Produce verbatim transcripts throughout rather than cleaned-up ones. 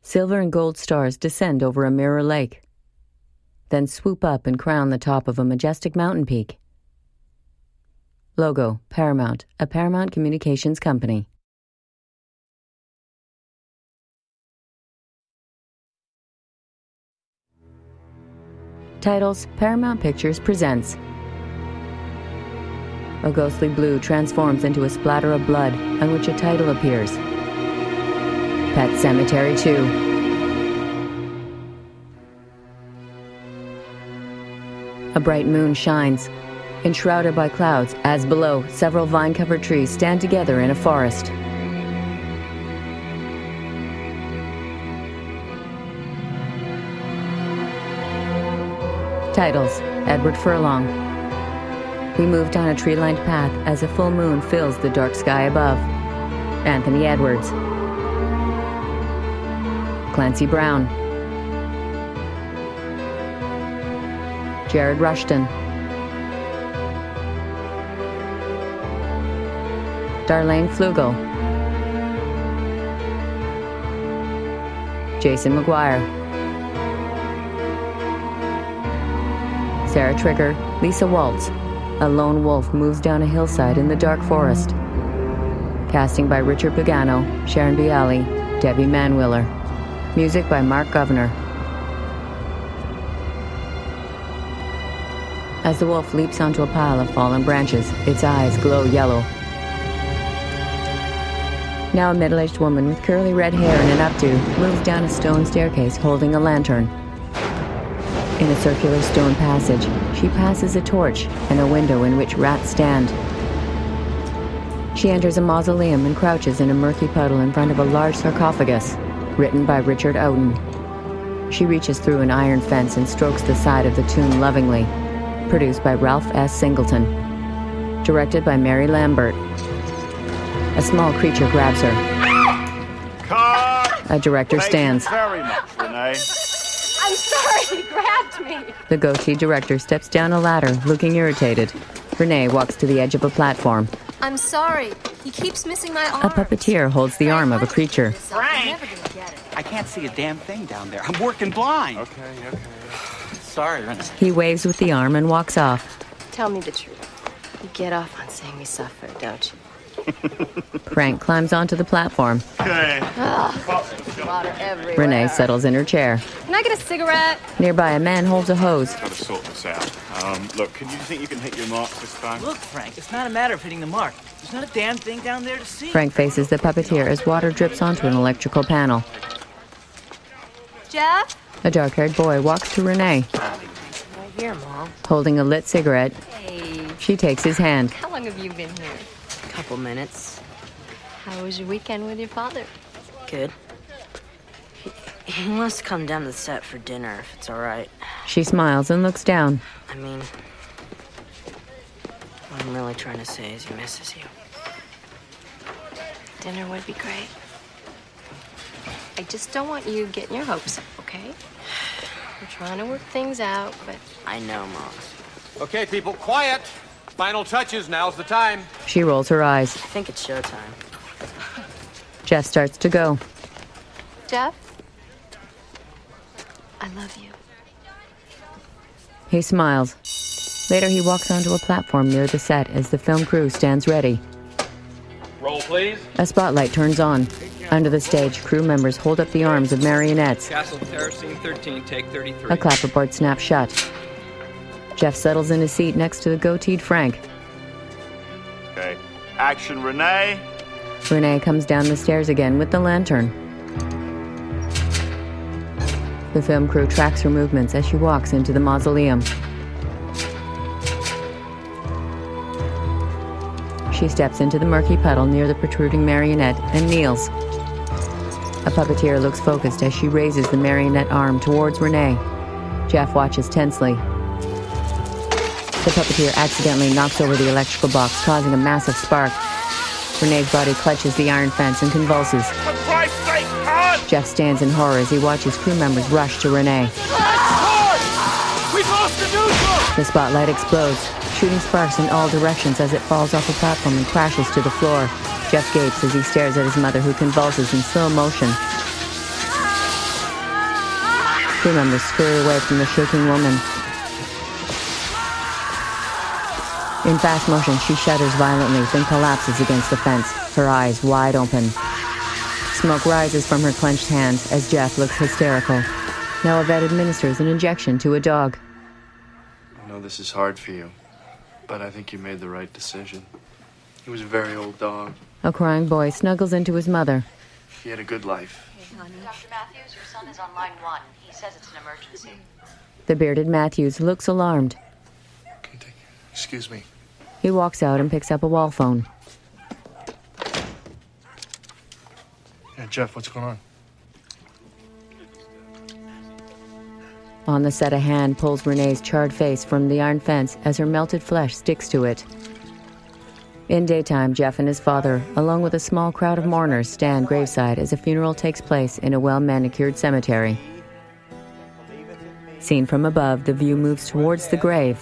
Silver and gold stars descend over a mirror lake, then swoop up and crown the top of a majestic mountain peak. Logo, Paramount, a Paramount Communications company. Titles, Paramount Pictures presents. A ghostly blue transforms into a splatter of blood on which a title appears. Pet Sematary two. A bright moon shines, enshrouded by clouds, as below, several vine-covered trees stand together in a forest. Titles, Edward Furlong. We move down a tree-lined path as a full moon fills the dark sky above. Anthony Edwards. Clancy Brown. Jared Rushton. Darlene Flugel. Jason McGuire. Sarah Trigger, Lisa Waltz. A lone wolf moves down a hillside in the dark forest. Casting by Richard Pagano, Sharon Bialy, Debbie Manwiller. Music by Mark Governor. As the wolf leaps onto a pile of fallen branches, its eyes glow yellow. Now a middle-aged woman with curly red hair and an updo moves down a stone staircase holding a lantern. In a circular stone passage, she passes a torch and a window in which rats stand. She enters a mausoleum and crouches in a murky puddle in front of a large sarcophagus, written by Richard Oughton. She reaches through an iron fence and strokes the side of the tomb lovingly. Produced by Ralph S. Singleton. Directed by Mary Lambert. A small creature grabs her. Car! A director Thank stands. You very much, Renee. I'm sorry, he grabbed me. The goatee director steps down a ladder, looking irritated. Renee walks to the edge of a platform. I'm sorry. He keeps missing my arm. A puppeteer holds the arm of a creature. Frank! I'm never gonna get it. I can't see a damn thing down there. I'm working blind. Okay, okay. Sorry, Renee. He waves with the arm and walks off. Tell me the truth. You get off on saying we suffer, don't you? Frank climbs onto the platform. Okay. Water everywhere. Renee settles in her chair. Can I get a cigarette? Nearby, a man holds a hose. Gotta sort this out. Um, look, can you think you can hit your marks this time? Look, Frank, it's not a matter of hitting the mark. There's not a damn thing down there to see. Frank faces the puppeteer as water drips onto an electrical panel. Jeff? A dark-haired boy walks to Renee. Right here, Mom. Holding a lit cigarette, Hey, she takes his hand. how long have you been here? Couple minutes. How was your weekend with your father? Good. He, he wants to come down to the set for dinner, if it's all right. She smiles and looks down. I mean, what I'm really trying to say is he misses you. Dinner would be great. I just don't want you getting your hopes up, okay? We're trying to work things out, but... I know, Mom. Okay, people, quiet. Final touches, now's the time. She rolls her eyes. I think it's showtime. Jeff starts to go. Jeff? I love you. He smiles. Later, he walks onto a platform near the set as the film crew stands ready. Roll, please. A spotlight turns on. Under the stage, crew members hold up the arms of marionettes. Castle Terror, scene thirteen, take thirty-three. A clapperboard snaps shut. Jeff settles in his seat next to the goateed Frank. Okay. Action, Renee. Renee comes down the stairs again with the lantern. The film crew tracks her movements as she walks into the mausoleum. She steps into the murky puddle near the protruding marionette and kneels. A puppeteer looks focused as she raises the marionette arm towards Renee. Jeff watches tensely. The puppeteer accidentally knocks over the electrical box, causing a massive spark. Renee's body clutches the iron fence and convulses. For Christ's sake, cut! Jeff stands in horror as he watches crew members rush to Renee. We've lost the neutral! The spotlight explodes, shooting sparks in all directions as it falls off the platform and crashes to the floor. Jeff gapes as he stares at his mother, who convulses in slow motion. Crew members scurry away from the shaking woman. In fast motion, she shudders violently, then collapses against the fence, her eyes wide open. Smoke rises from her clenched hands as Jeff looks hysterical. Now Yvette administers an injection to a dog. I know this is hard for you, but I think you made the right decision. He was a very old dog. A crying boy snuggles into his mother. He had a good life. Doctor Matthews, your son is on line one. He says it's an emergency. The bearded Matthews looks alarmed. Excuse me. He walks out and picks up a wall phone. Yeah, Jeff, what's going on? On the set, a hand pulls Renee's charred face from the iron fence as her melted flesh sticks to it. In daytime, Jeff and his father, along with a small crowd of mourners, stand graveside as a funeral takes place in a well-manicured cemetery. Seen from above, the view moves towards the grave.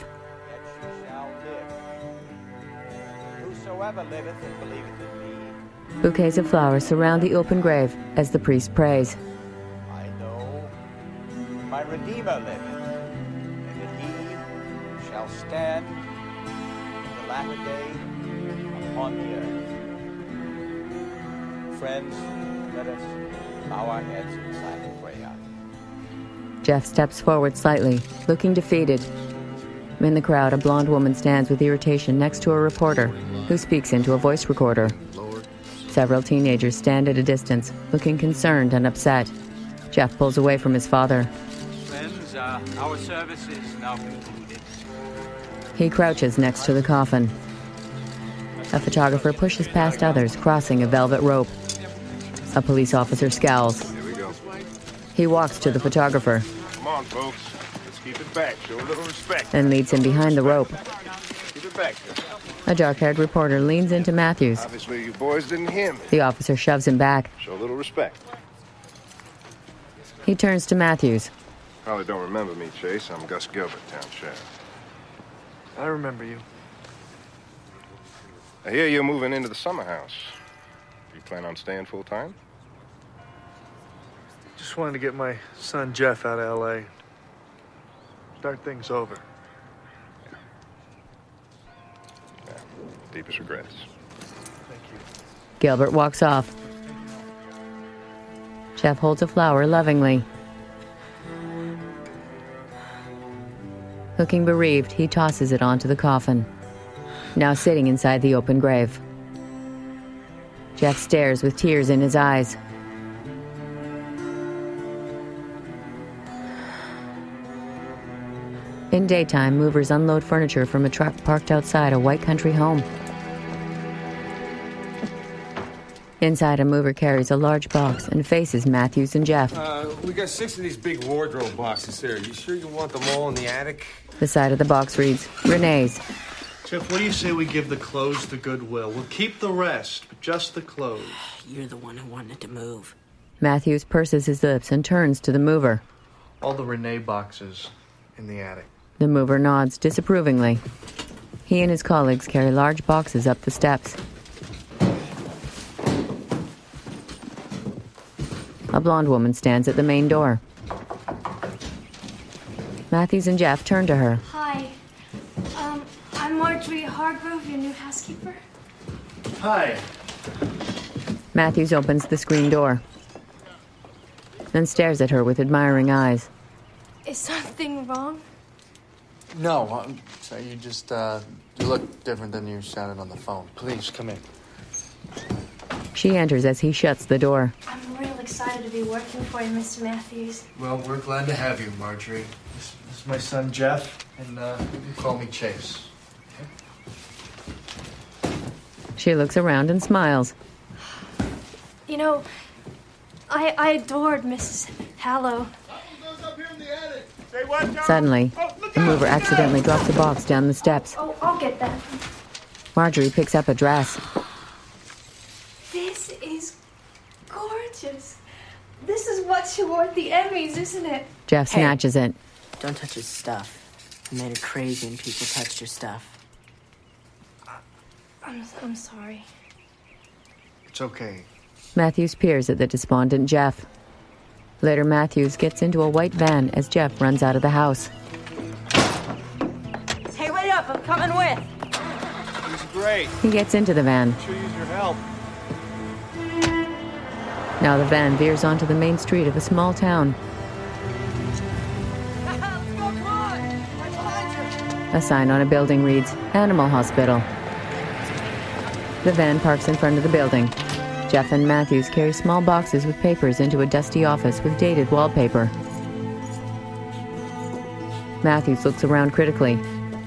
Bouquets of flowers surround the open grave as the priest prays. I know my Redeemer liveth, and that he shall stand in the latter day upon the earth. Friends, let us bow our heads in silent prayer. Jeff steps forward slightly, looking defeated. In the crowd, a blonde woman stands with irritation next to a reporter who speaks into a voice recorder. Several teenagers stand at a distance, looking concerned and upset. Jeff pulls away from his father. Friends, uh, our service is now concluded. He crouches next to the coffin. A photographer pushes past others, crossing a velvet rope. A police officer scowls. Here we go. He walks to the photographer. Come on, folks. Let's keep it back. Show a little respect. And leads him behind the rope. Keep it back. A dark-haired reporter leans into Matthews. Obviously, you boys didn't hear me. The officer shoves him back. Show a little respect. He turns to Matthews. Probably don't remember me, Chase. I'm Gus Gilbert, town sheriff. I remember you. I hear you're moving into the summer house. You plan on staying full time? Just wanted to get my son Jeff out of L A. Start things over. Yeah. Deepest regrets. Thank you. Gilbert walks off. Jeff holds a flower lovingly. Looking bereaved, he tosses it onto the coffin, now sitting inside the open grave. Jeff stares with tears in his eyes. In daytime, movers unload furniture from a truck parked outside a white country home. Inside, a mover carries a large box and faces Matthews and Jeff. Uh, we got six of these big wardrobe boxes here. You sure you want them all in the attic? The side of the box reads, Renee's. Jeff, what do you say we give the clothes to Goodwill? We'll keep the rest, but just the clothes. You're the one who wanted to move. Matthews purses his lips and turns to the mover. All the Renee boxes in the attic. The mover nods disapprovingly. He and his colleagues carry large boxes up the steps. A blonde woman stands at the main door. Matthews and Jeff turn to her. Hi. Um, I'm Marjorie Hargrove, your new housekeeper. Hi. Matthews opens the screen door, then stares at her with admiring eyes. Is something wrong? No, I'm sorry, you just, uh, you look different than you sounded on the phone. Please, come in. She enters as he shuts the door. I'm real excited to be working for you, Mister Matthews. Well, we're glad to have you, Marjorie. This, this is my son, Jeff, and uh, you can call me Chase. Okay? She looks around and smiles. You know, I, I adored Missus Hallow. Suddenly, the mover accidentally drops a box down the steps. Oh, I'll get that. Marjorie picks up a dress. This is gorgeous. This is what she wore at the Emmys, isn't it? Jeff Hey. snatches it. Don't touch his stuff. You made her crazy and people touched your stuff. I'm, I'm sorry. It's okay. Matthews peers at the despondent Jeff. Later, Matthews gets into a white van as Jeff runs out of the house. Hey, wait up. I'm coming with. He's great. He gets into the van. Sure use your help. Now the van veers onto the main street of a small town. A sign on a building reads, Animal Hospital. The van parks in front of the building. Jeff and Matthews carry small boxes with papers into a dusty office with dated wallpaper. Matthews looks around critically.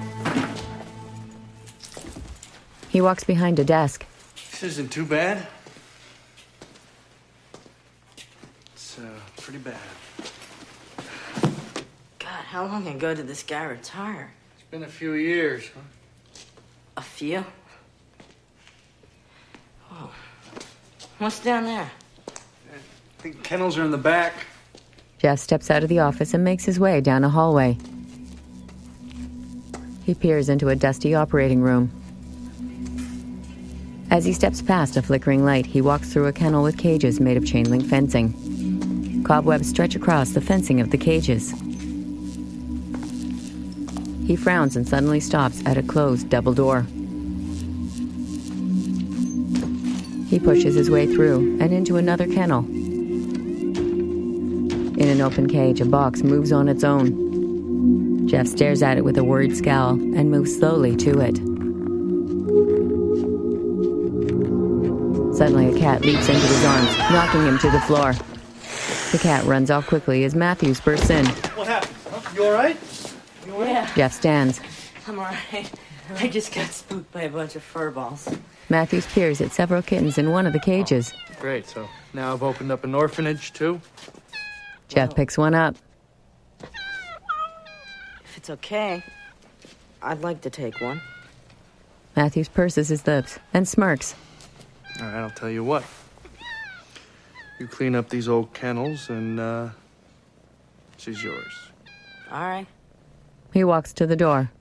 He walks behind a desk. This isn't too bad. It's uh, pretty bad. God, how long ago did this guy retire? It's been a few years, huh? A few? Oh. What's down there? I think kennels are in the back. Jeff steps out of the office and makes his way down a hallway. He peers into a dusty operating room. As he steps past a flickering light, he walks through a kennel with cages made of chain link fencing. Cobwebs stretch across the fencing of the cages. He frowns and suddenly stops at a closed double door. He pushes his way through and into another kennel. In an open cage, a box moves on its own. Jeff stares at it with a worried scowl and moves slowly to it. Suddenly, a cat leaps into his arms, knocking him to the floor. The cat runs off quickly as Matthews bursts in. What happened? Huh? You all right? You all right? Yeah. Jeff stands. I'm all right. I just got spooked by a bunch of fur balls. Matthews peers at several kittens in one of the cages. Oh, great, so now I've opened up an orphanage, too? Jeff picks one up. If it's okay, I'd like to take one. Matthews purses his lips and smirks. All right, I'll tell you what. You clean up these old kennels, and, uh, she's yours. All right. He walks to the door.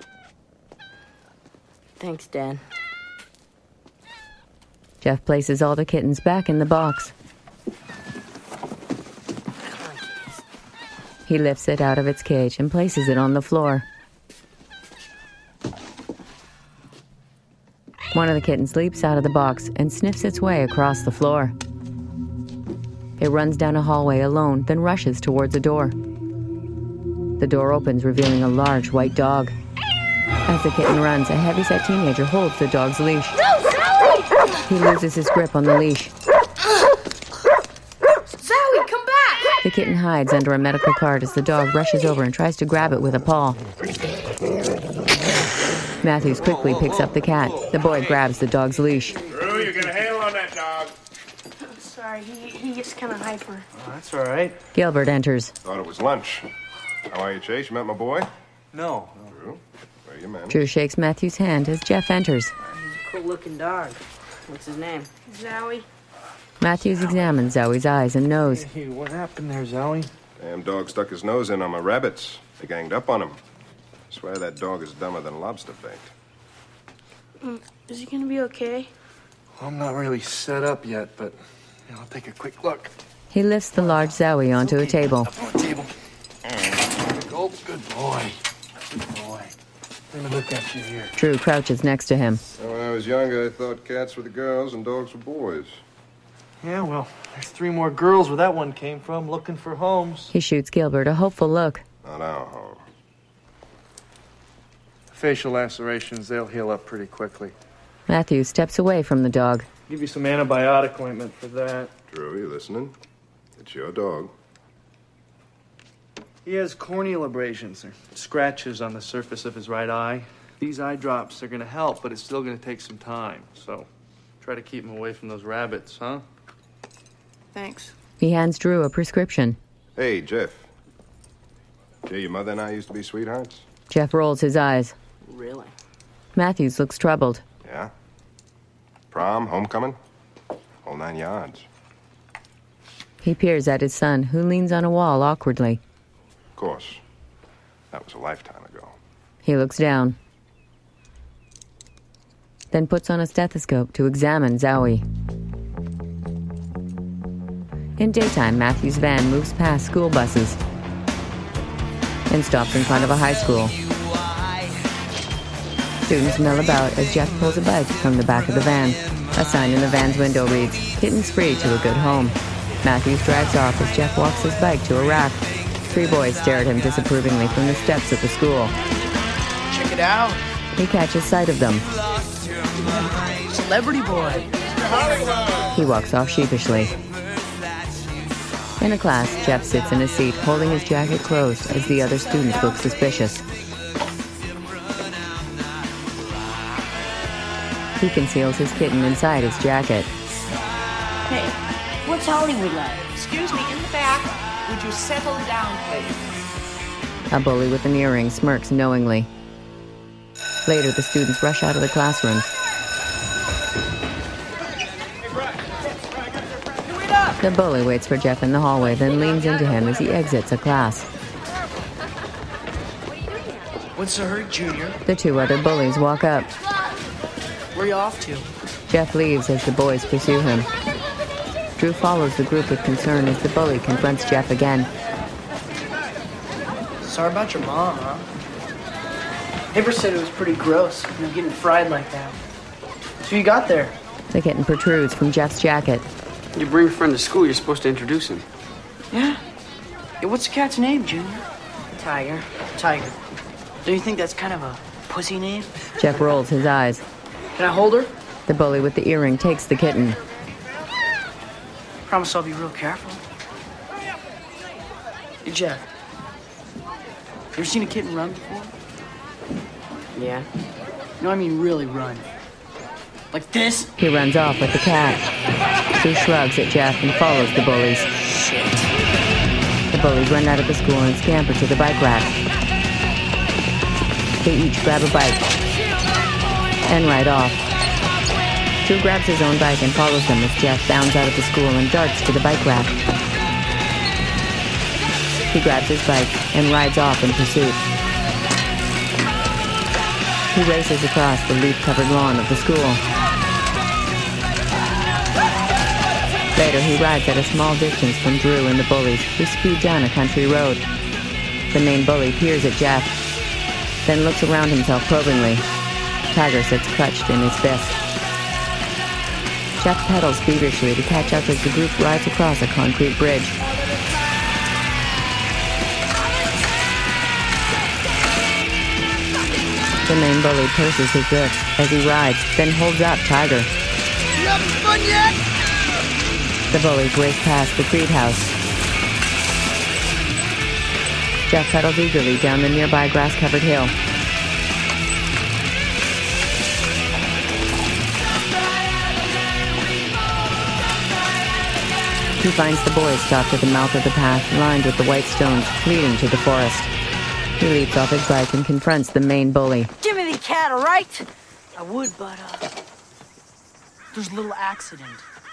Thanks, Dad. Jeff places all the kittens back in the box. He lifts it out of its cage and places it on the floor. One of the kittens leaps out of the box and sniffs its way across the floor. It runs down a hallway alone, then rushes towards a door. The door opens, revealing a large white dog. As the kitten runs, a heavyset teenager holds the dog's leash. No, Sally! He loses his grip on the leash. Sally, come back! The kitten hides under a medical cart as the dog rushes over and tries to grab it with a paw. Matthews quickly picks up the cat. The boy grabs the dog's leash. Drew, you get a handle on that dog. Sorry, he, he gets kind of hyper. Oh, that's all right. Gilbert enters. Thought it was lunch. How are you, Chase? You met my boy? No. Drew, where you, man? Drew shakes Matthews' hand as Jeff enters. He's a cool-looking dog. What's his name? Zowie. Matthews examines Zowie's eyes and nose. Hey, what happened there, Zowie? Damn dog stuck his nose in on my rabbits. They ganged up on him. Swear that dog is dumber than lobster bait. Mm, is he gonna be okay? Well, I'm not really set up yet, but you know, I'll take a quick look. He lifts the large Zowie onto a table. Up on the table. There we go. Good boy. Good boy. Let me look at you here. Drew crouches next to him. When I was younger, I thought cats were the girls and dogs were boys. Yeah, well, there's three more girls where that one came from, looking for homes. He shoots Gilbert a hopeful look. Not our home. Facial lacerations, they'll heal up pretty quickly. Matthews steps away from the dog. Give you some antibiotic ointment for that. Drew, you listening? It's your dog. He has corneal abrasions, or scratches on the surface of his right eye. These eye drops are going to help, but it's still going to take some time. So try to keep him away from those rabbits, huh? Thanks. He hands Drew a prescription. Hey, Jeff. Yeah, your mother and I used to be sweethearts? Jeff rolls his eyes. Really? Matthews looks troubled. Yeah? Prom, homecoming? Whole nine yards. He peers at his son, who leans on a wall awkwardly. Of course. That was a lifetime ago. He looks down. Then puts on a stethoscope to examine Zowie. In daytime, Matthew's van moves past school buses and stops in front of a high school. Students mill about as Jeff pulls a bike from the back of the van. A sign in the van's window reads, "Kittens free to a good home." Matthews drives off as Jeff walks his bike to a rack. Three boys stare at him disapprovingly from the steps of the school. Check it out. He catches sight of them. Celebrity boy. He walks off sheepishly. In a class, Jeff sits in his seat, holding his jacket closed as the other students look suspicious. He conceals his kitten inside his jacket. Hey, what's Hollywood like? Excuse me, in the back. Would you settle down, please? A bully with an earring smirks knowingly. Later, the students rush out of the classrooms. The bully waits for Jeff in the hallway, then leans into him as he exits a class. What's the hurt, Junior? The two other bullies walk up. Where you off to? Jeff leaves as the boys pursue him. Drew follows the group with concern as the bully confronts Jeff again. Sorry about your mom, huh? Neighbor said it was pretty gross, you know, getting fried like that. So you got there? The kitten protrudes from Jeff's jacket. You bring a friend to school, you're supposed to introduce him. Yeah? Hey, what's the cat's name, Junior? Tiger. Tiger. Don't you think that's kind of a pussy name? Jeff rolls his eyes. Can I hold her? The bully with the earring takes the kitten. Promise I'll be real careful. Hey, Jeff. You ever seen a kitten run before? Yeah. No, I mean really run. Like this? He runs off with the cat. Drew shrugs at Jeff and follows the bullies. Shit. The bullies run out of the school and scamper to the bike rack. They each grab a bike and ride off. Drew grabs his own bike and follows them as Jeff bounds out of the school and darts to the bike rack. He grabs his bike and rides off in pursuit. He races across the leaf-covered lawn of the school. Later, he rides at a small distance from Drew and the bullies, who speed down a country road. The main bully peers at Jeff, then looks around himself probingly. Tiger sits clutched in his fist. Jeff pedals feverishly to catch up as the group rides across a concrete bridge. The main bully purses his lips as he rides, then holds up Tiger. You having fun yet? The bullies race past the Creed house. Jeff pedals eagerly down the nearby grass-covered hill. He finds the boys stopped at the mouth of the path lined with the white stones leading to the forest. He leaps off his bike and confronts the main bully. Give me the cat, all right? I would, but, uh... there's a little accident.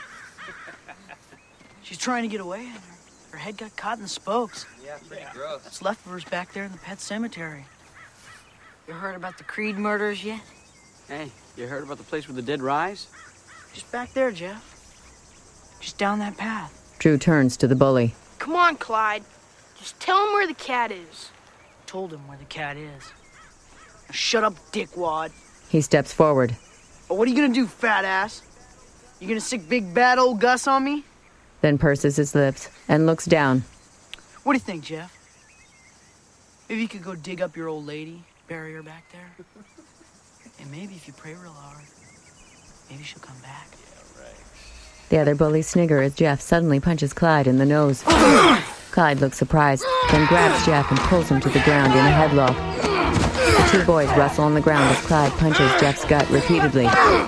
She's trying to get away, and her, her head got caught in the spokes. Yeah, pretty gross. It's leftovers back there in the pet cemetery. You heard about the Creed murders yet? Hey, you heard about the place where the dead rise? Just back there, Jeff. Just down that path. Drew turns to the bully. Come on, Clyde. Just tell him where the cat is. Told him where the cat is. Now shut up, dickwad. He steps forward. Oh, what are you gonna do, fat ass? You gonna sick big bad old Gus on me? Then purses his lips and looks down. What do you think, Jeff? Maybe you could go dig up your old lady, bury her back there. And maybe if you pray real hard, maybe she'll come back. Yeah, right. The other bullies snigger as Jeff suddenly punches Clyde in the nose. Clyde looks surprised, then grabs Jeff and pulls him to the ground in a headlock. The two boys wrestle on the ground as Clyde punches Jeff's gut repeatedly.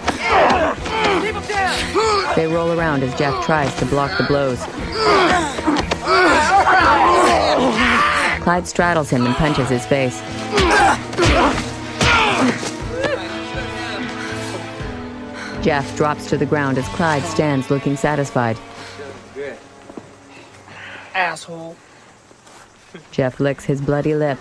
They roll around as Jeff tries to block the blows. Clyde straddles him and punches his face. Jeff drops to the ground as Clyde stands looking satisfied. Good. Asshole. Jeff licks his bloody lip.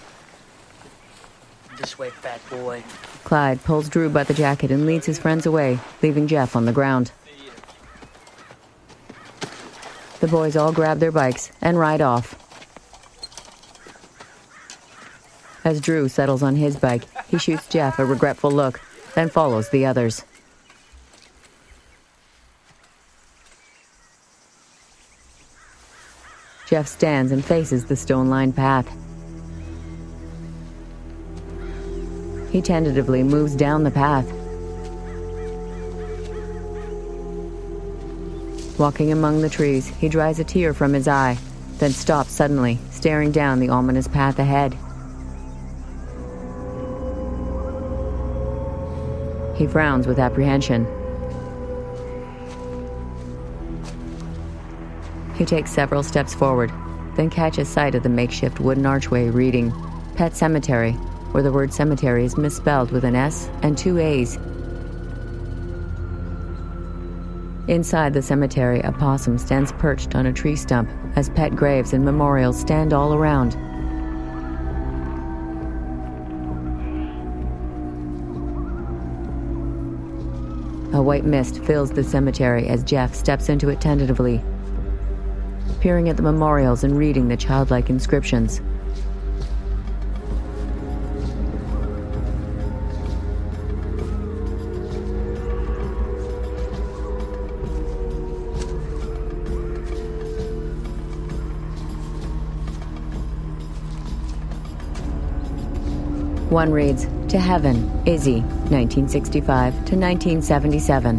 This way, fat boy. Clyde pulls Drew by the jacket and leads his friends away, leaving Jeff on the ground. The boys all grab their bikes and ride off. As Drew settles on his bike, he shoots Jeff a regretful look, then follows the others. Jeff stands and faces the stone-lined path. He tentatively moves down the path. Walking among the trees, he dries a tear from his eye, then stops suddenly, staring down the ominous path ahead. He frowns with apprehension. He takes several steps forward, then catches sight of the makeshift wooden archway reading Pet Cemetery, where the word cemetery is misspelled with an S and two A's. Inside the cemetery, a possum stands perched on a tree stump as pet graves and memorials stand all around. A white mist fills the cemetery as Jeff steps into it tentatively, peering at the memorials and reading the childlike inscriptions. One reads, "To Heaven, Izzy, nineteen sixty-five to nineteen seventy-seven.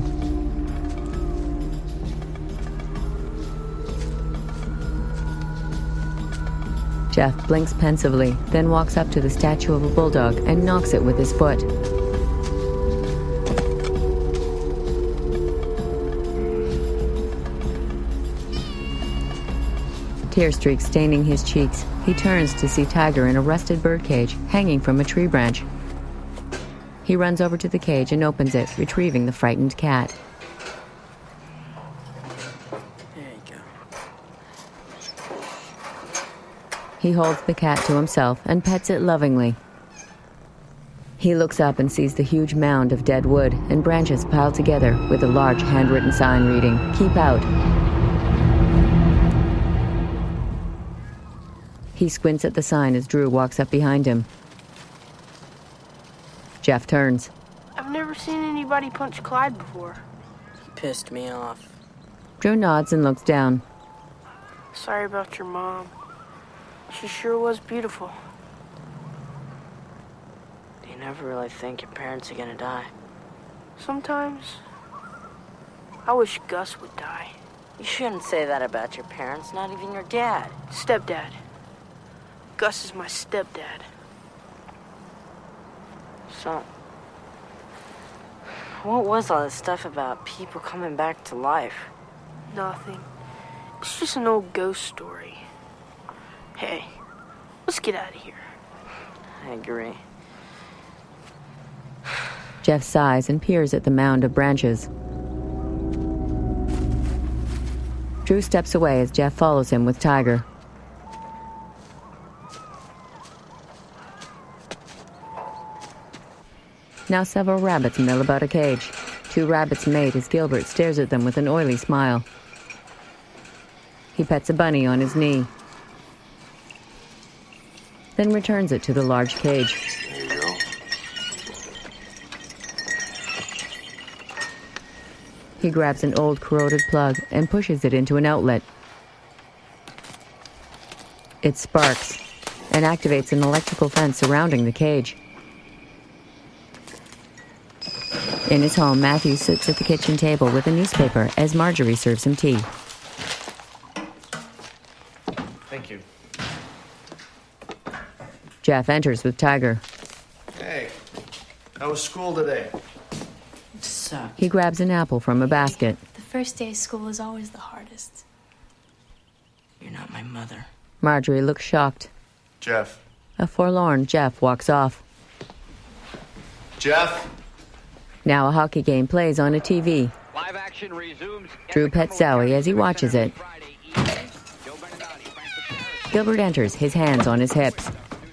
Jeff blinks pensively, then walks up to the statue of a bulldog and knocks it with his foot. Tear streaks staining his cheeks, he turns to see Tiger in a rusted birdcage hanging from a tree branch. He runs over to the cage and opens it, retrieving the frightened cat. There you go. He holds the cat to himself and pets it lovingly. He looks up and sees the huge mound of dead wood and branches piled together with a large handwritten sign reading, "Keep Out." He squints at the sign as Drew walks up behind him. Jeff turns. I've never seen anybody punch Clyde before. He pissed me off. Drew nods and looks down. Sorry about your mom. She sure was beautiful. You never really think your parents are gonna die. Sometimes, I wish Gus would die. You shouldn't say that about your parents, not even your dad. Stepdad. Gus is my stepdad. So, what was all this stuff about people coming back to life? Nothing. It's just an old ghost story. Hey, let's get out of here. I agree. Jeff sighs and peers at the mound of branches. Drew steps away as Jeff follows him with Tiger. Now several rabbits mill about a cage. Two rabbits mate as Gilbert stares at them with an oily smile. He pets a bunny on his knee, then returns it to the large cage. There you go. He grabs an old corroded plug and pushes it into an outlet. It sparks and activates an electrical fence surrounding the cage. In his home, Matthew sits at the kitchen table with a newspaper as Marjorie serves him tea. Thank you. Jeff enters with Tiger. Hey, how was school today? It sucked. He grabs an apple from a basket. The first day of school is always the hardest. You're not my mother. Marjorie looks shocked. Jeff. A forlorn Jeff walks off. Jeff? Now a hockey game plays on a T V. Live action resumes. Drew pets Zowie as he watches it. Gilbert enters, his hands on his hips.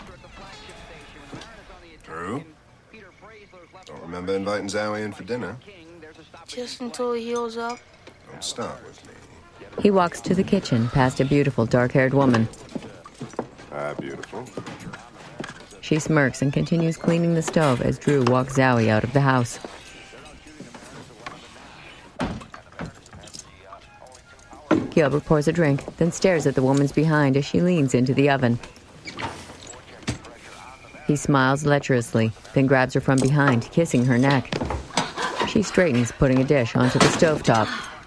Drew? Don't remember inviting Zowie in for dinner? Just until he heals up. Don't start with me. He walks to the kitchen past a beautiful dark-haired woman. Ah, beautiful. She smirks and continues cleaning the stove as Drew walks Zowie out of the house. Gilbert pours a drink, then stares at the woman's behind as she leans into the oven. He smiles lecherously, then grabs her from behind, kissing her neck. She straightens, putting a dish onto the stovetop.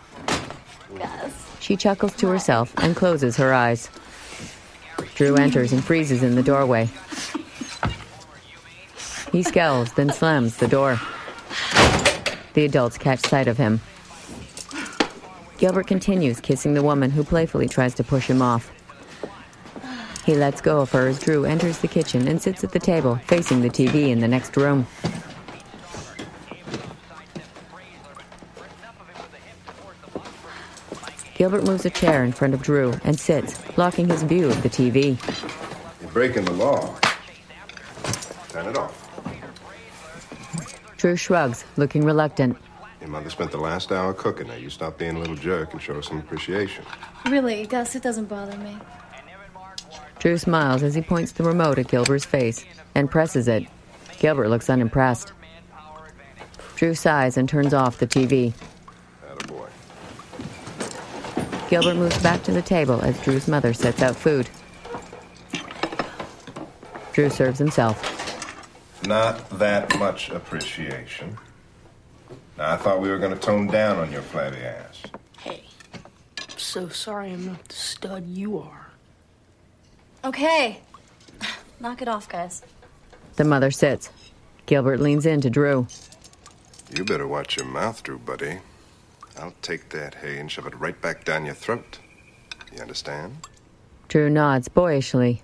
She chuckles to herself and closes her eyes. Drew enters and freezes in the doorway. He scowls, then slams the door. The adults catch sight of him. Gilbert continues kissing the woman who playfully tries to push him off. He lets go of her as Drew enters the kitchen and sits at the table, facing the T V in the next room. Gilbert moves a chair in front of Drew and sits, blocking his view of the T V. You're breaking the law. Turn it off. Drew shrugs, looking reluctant. Your mother spent the last hour cooking. Now you stop being a little jerk and show her some appreciation. Really, Gus, it doesn't bother me. Drew smiles as he points the remote at Gilbert's face and presses it. Gilbert looks unimpressed. Drew sighs and turns off the T V. Attaboy. Gilbert moves back to the table as Drew's mother sets out food. Drew serves himself. Not that much appreciation. Now, I thought we were going to tone down on your flabby ass. Hey, I'm so sorry I'm not the stud you are. Okay. Knock it off, guys. The mother sits. Gilbert leans into Drew. You better watch your mouth, Drew, buddy. I'll take that hay and shove it right back down your throat. You understand? Drew nods boyishly.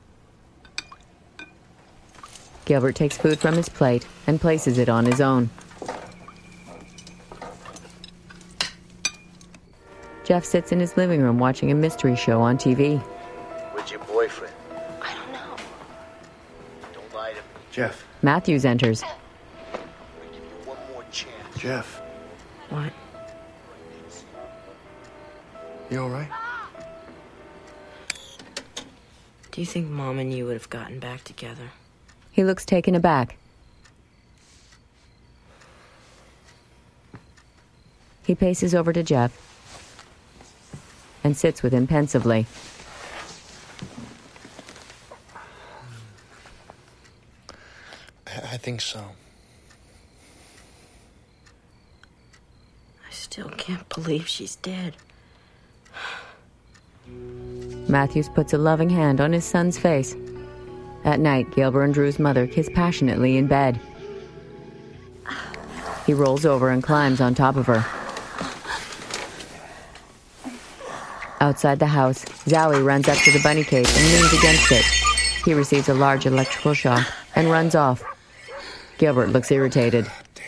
Gilbert takes food from his plate and places it on his own. Jeff sits in his living room watching a mystery show on T V. Where's your boyfriend? I don't know. Don't lie to me. Jeff. Matthews enters. One more chance. Jeff. What? You all right? Do you think Mom and you would have gotten back together? He looks taken aback. He paces over to Jeff and sits with him pensively. I think so. I still can't believe she's dead. Matthews puts a loving hand on his son's face. At night, Gilbert and Drew's mother kiss passionately in bed. He rolls over and climbs on top of her. Outside the house, Zowie runs up to the bunny cage and leans against it. He receives a large electrical shock and runs off. Gilbert looks irritated.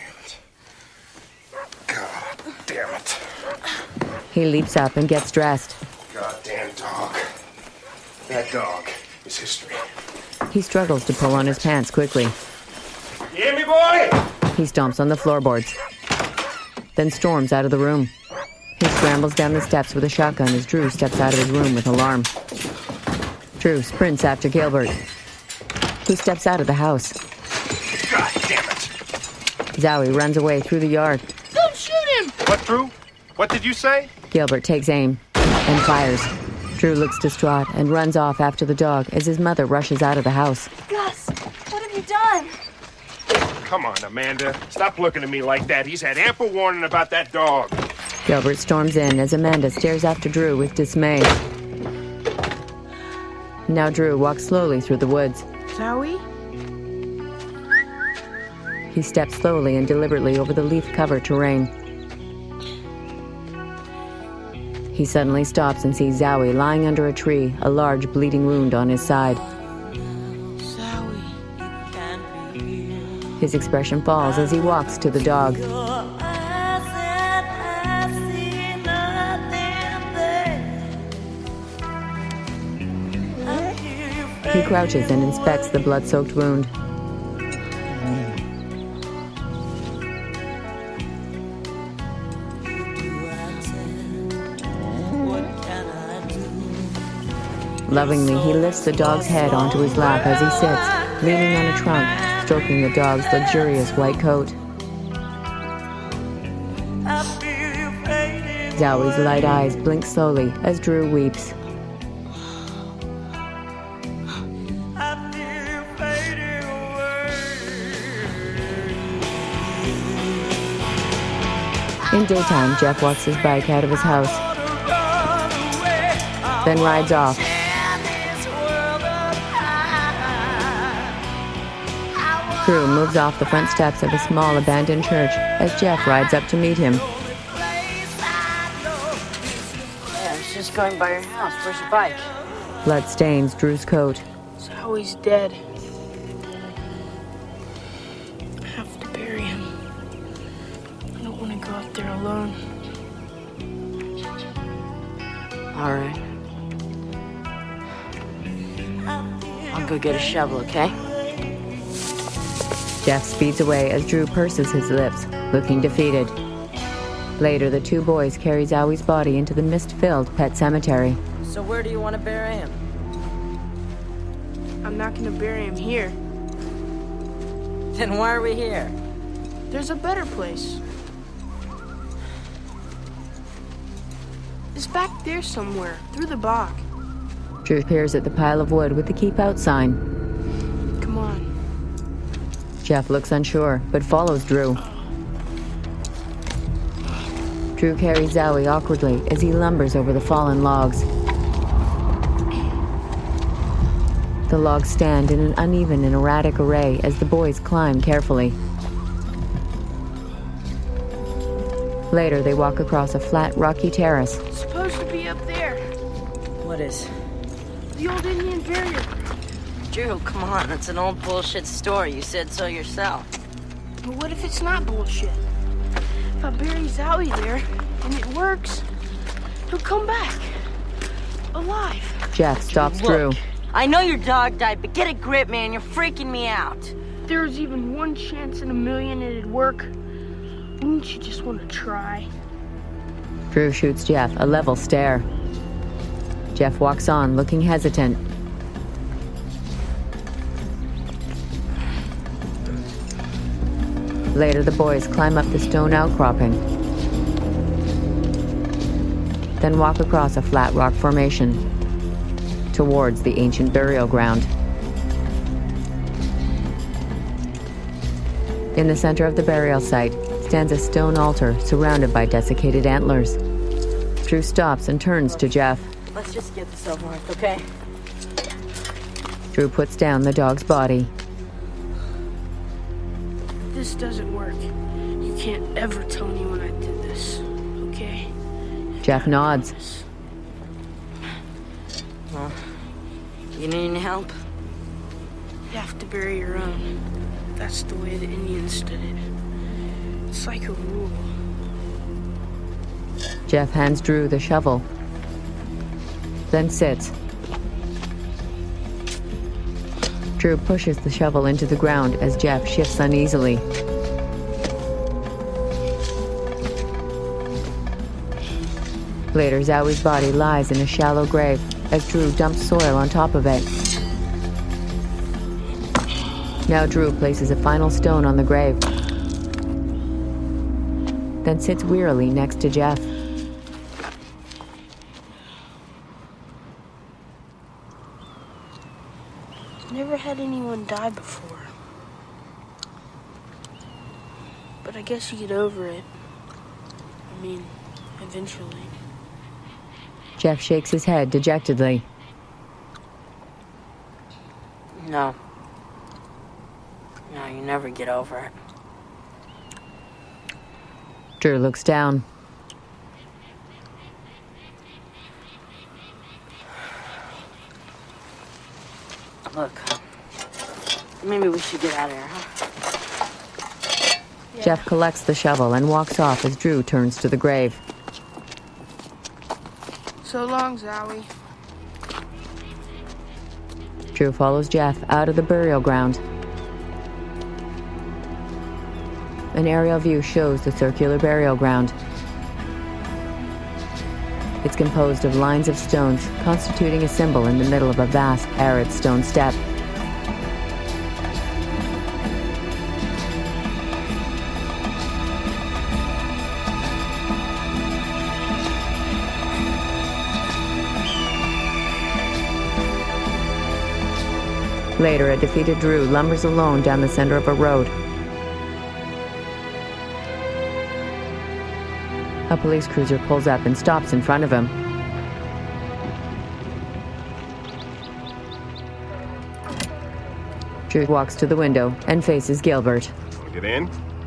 God damn it. He leaps up and gets dressed. Goddamn dog. That dog is history. He struggles to pull on his pants quickly. You hear me, boy? He stomps on the floorboards, then storms out of the room. He scrambles down the steps with a shotgun as Drew steps out of his room with alarm. Drew sprints after Gilbert, who steps out of the house. God damn it. Zowie runs away through the yard. Don't shoot him! What, Drew? What did you say? Gilbert takes aim and fires. Drew looks distraught and runs off after the dog as his mother rushes out of the house. Gus, what have you done? Come on, Amanda. Stop looking at me like that. He's had ample warning about that dog. Gilbert storms in as Amanda stares after Drew with dismay. Now Drew walks slowly through the woods. Zowie? He steps slowly and deliberately over the leaf-covered terrain. He suddenly stops and sees Zowie lying under a tree, a large bleeding wound on his side. His expression falls as he walks to the dog. He crouches and inspects the blood-soaked wound. Lovingly, he lifts the dog's head onto his lap as he sits, leaning on a trunk, stroking the dog's luxurious white coat. Zowie's light eyes blink slowly as Drew weeps. In daytime, Jeff walks his bike out of his house, then rides off. Drew moves off the front steps of a small abandoned church as Jeff rides up to meet him. Yeah, I was just going by your house. Where's your bike? Blood stains Drew's coat. Zowie's dead. I have to bury him. I don't want to go out there alone. All right. I'll go get a shovel, okay? Jeff speeds away as Drew purses his lips, looking defeated. Later, the two boys carry Zowie's body into the mist-filled pet cemetery. So where do you want to bury him? I'm not gonna bury him here. Then why are we here? There's a better place. It's back there somewhere, through the bog. Drew peers at the pile of wood with the Keep Out sign. Come on. Jeff looks unsure, but follows Drew. Drew carries Zowie awkwardly as he lumbers over the fallen logs. The logs stand in an uneven and erratic array as the boys climb carefully. Later, they walk across a flat, rocky terrace. It's supposed to be up there. What is? The old Indian barrier. Drew, come on. That's an old bullshit story. You said so yourself. But what if it's not bullshit? If I bury Zowie there, and it works, he'll come back. Alive. Jeff stops Look, Drew. I know your dog died, but get a grip, man. You're freaking me out. If there was even one chance in a million it'd work, wouldn't you just want to try? Drew shoots Jeff a level stare. Jeff walks on, looking hesitant. Later, the boys climb up the stone outcropping, then walk across a flat rock formation towards the ancient burial ground. In the center of the burial site stands a stone altar surrounded by desiccated antlers. Drew stops and turns to Jeff. Let's just get this over with, okay? Drew puts down the dog's body. This doesn't work. You can't ever tell anyone I did this, okay? Jeff nods. Well, you need any help? You have to bury your own. That's the way the Indians did it. It's like a rule. Jeff hands Drew the shovel, then sits. Drew pushes the shovel into the ground as Jeff shifts uneasily. Later, Zowie's body lies in a shallow grave as Drew dumps soil on top of it. Now Drew places a final stone on the grave, then sits wearily next to Jeff. Never had anyone die before. But I guess you get over it. I mean, eventually. Jeff shakes his head dejectedly. No. No, you never get over it. Drew looks down. Look, maybe we should get out of here, huh? Yeah. Jeff collects the shovel and walks off as Drew turns to the grave. So long, Zowie. Drew follows Jeff out of the burial ground. An aerial view shows the circular burial ground. It's composed of lines of stones, constituting a symbol in the middle of a vast, arid stone steppe. Later, a defeated Drew lumbers alone down the center of a road. A police cruiser pulls up and stops in front of him. Drew walks to the window and faces Gilbert. Get in.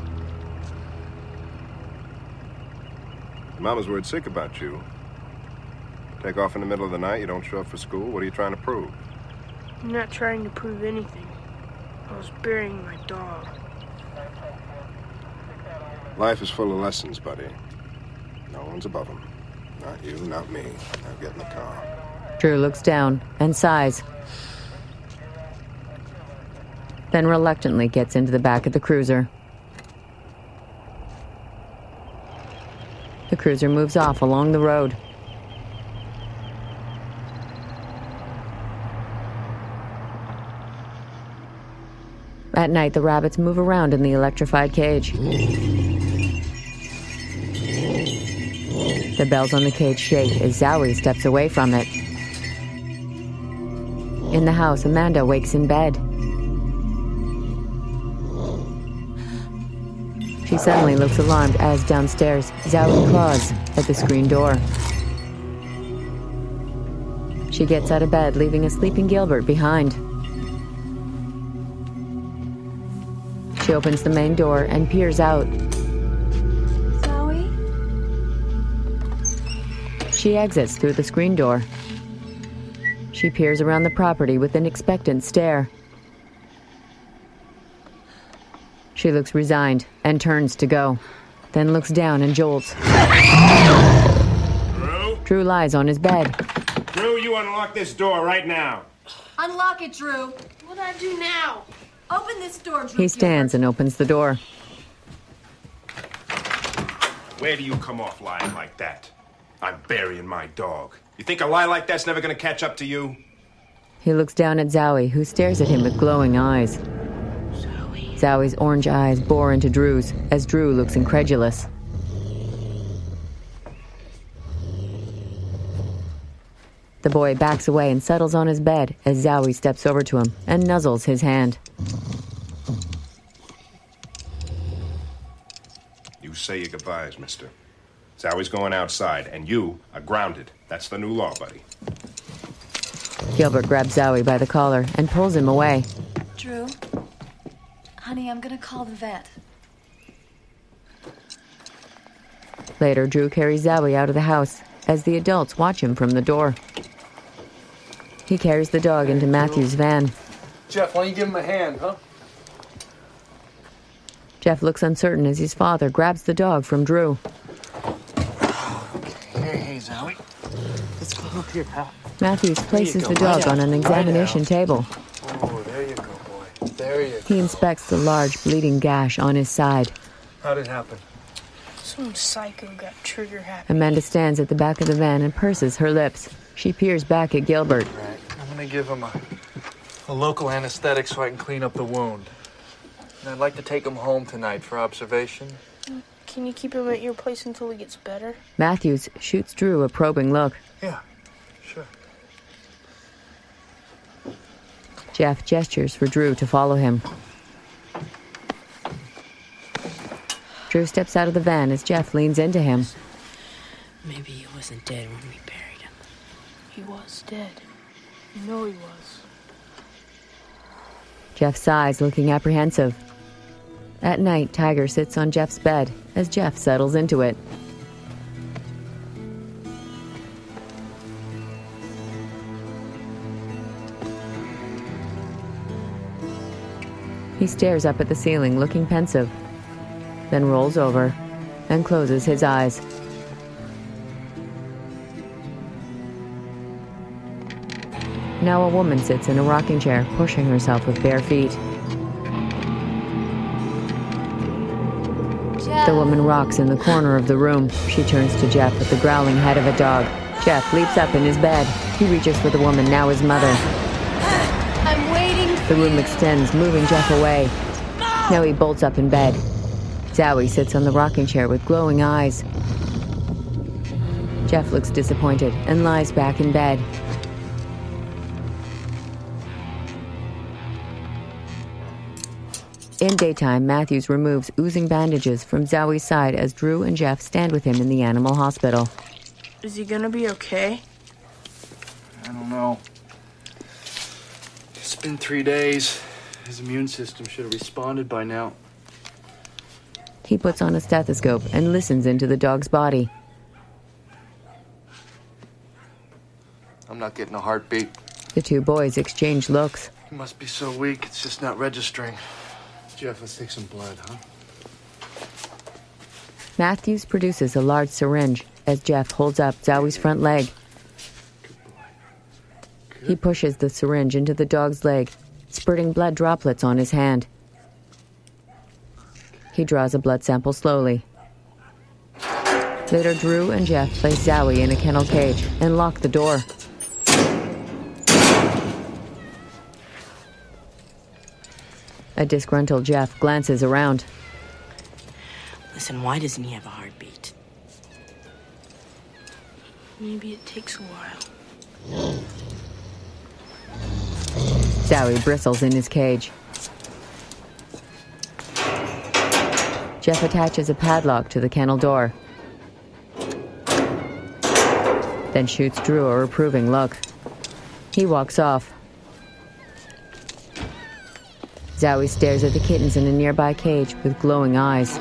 Mama's word sick about you. Take off in the middle of the night, you don't show up for school. What are you trying to prove? I'm not trying to prove anything. I was burying my dog. Life is full of lessons, buddy. No one's above them. Not you, not me. Now get in the car. Drew looks down and sighs. Then reluctantly gets into the back of the cruiser. The cruiser moves off along the road. At night, the rabbits move around in the electrified cage. The bells on the cage shake as Zowie steps away from it. In the house, Amanda wakes in bed. She suddenly looks alarmed as downstairs, Zowie claws at the screen door. She gets out of bed, leaving a sleeping Gilbert behind. She opens the main door and peers out. Zowie? She exits through the screen door. She peers around the property with an expectant stare. She looks resigned and turns to go, then looks down and jolts. Drew? Drew lies on his bed. Drew, you unlock this door right now. Unlock it, Drew. What do I do now? Open this door, Drew. He stands and opens the door. Where do you come off lying like that? I'm burying my dog. You think a lie like that's never gonna catch up to you? He looks down at Zowie, who stares at him with glowing eyes. Zowie. Zowie's orange eyes bore into Drew's, as Drew looks incredulous. The boy backs away and settles on his bed as Zowie steps over to him and nuzzles his hand. You say your goodbyes, mister. Zowie's going outside, and you are grounded. That's the new law, buddy. Gilbert grabs Zowie by the collar and pulls him away. Drew, honey, I'm gonna call the vet. Later, Drew carries Zowie out of the house as the adults watch him from the door. He carries the dog into Matthew's van. Jeff, why don't you give him a hand, huh? Jeff looks uncertain as his father grabs the dog from Drew. Hey, hey, Zowie. Let's go up here, pal. Matthews places go. the dog Lie on down. an examination Lie down. table. Oh, there you go, boy. There you go. He inspects the large bleeding gash on his side. How'd it happen? Some psycho got trigger happy. Amanda stands at the back of the van and purses her lips. She peers back at Gilbert. Right. I'm gonna give him a, a local anesthetic so I can clean up the wound. And I'd like to take him home tonight for observation. Can you keep him at your place until he gets better? Matthews shoots Drew a probing look. Yeah, sure. Jeff gestures for Drew to follow him. Drew steps out of the van as Jeff leans into him. Maybe he wasn't dead when we buried him. He was dead. You know he was. Jeff sighs, looking apprehensive. At night, Tiger sits on Jeff's bed as Jeff settles into it. He stares up at the ceiling, looking pensive, then rolls over and closes his eyes. Now a woman sits in a rocking chair, pushing herself with bare feet. Jeff. The woman rocks in the corner of the room. She turns to Jeff with the growling head of a dog. Jeff leaps up in his bed. He reaches for the woman, now his mother. I'm waiting for The room extends, moving Jeff away. Now he bolts up in bed. Zowie sits on the rocking chair with glowing eyes. Jeff looks disappointed and lies back in bed. In daytime, Matthews removes oozing bandages from Zowie's side as Drew and Jeff stand with him in the animal hospital. Is he gonna be okay? I don't know. It's been three days. His immune system should have responded by now. He puts on a stethoscope and listens into the dog's body. I'm not getting a heartbeat. The two boys exchange looks. He must be so weak, it's just not registering. Jeff, let's take some blood, huh? Matthews produces a large syringe as Jeff holds up Zowie's front leg. He pushes the syringe into the dog's leg, spurting blood droplets on his hand. He draws a blood sample slowly. Later, Drew and Jeff place Zowie in a kennel cage and lock the door. A disgruntled Jeff glances around. Listen, why doesn't he have a heartbeat? Maybe it takes a while. Zowie bristles in his cage. Jeff attaches a padlock to the kennel door. Then shoots Drew a reproving look. He walks off. Zowie stares at the kittens in a nearby cage with glowing eyes.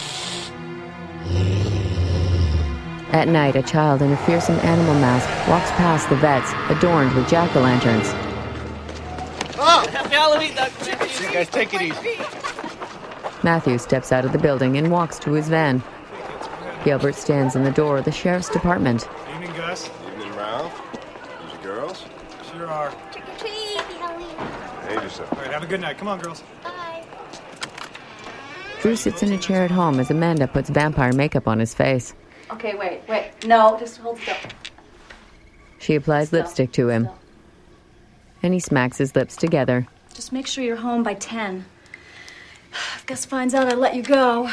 At night, a child in a fearsome animal mask walks past the vets, adorned with jack-o'-lanterns. Oh! Happy Halloween, Doctor You guys take it easy. Matthew steps out of the building and walks to his van. Gilbert stands in the door of the sheriff's department. Evening, Gus. Evening, Ralph. These are girls? Sure are. Trick or treat, happy Halloween. Behave yourself. All right, have a good night. Come on, girls. Bye. Drew sits in a chair at home as Amanda puts vampire makeup on his face. Okay, wait, wait. No, just hold still. She applies Still. lipstick to him. Still. And he smacks his lips together. Just make sure you're home by ten. If Gus finds out I let you go.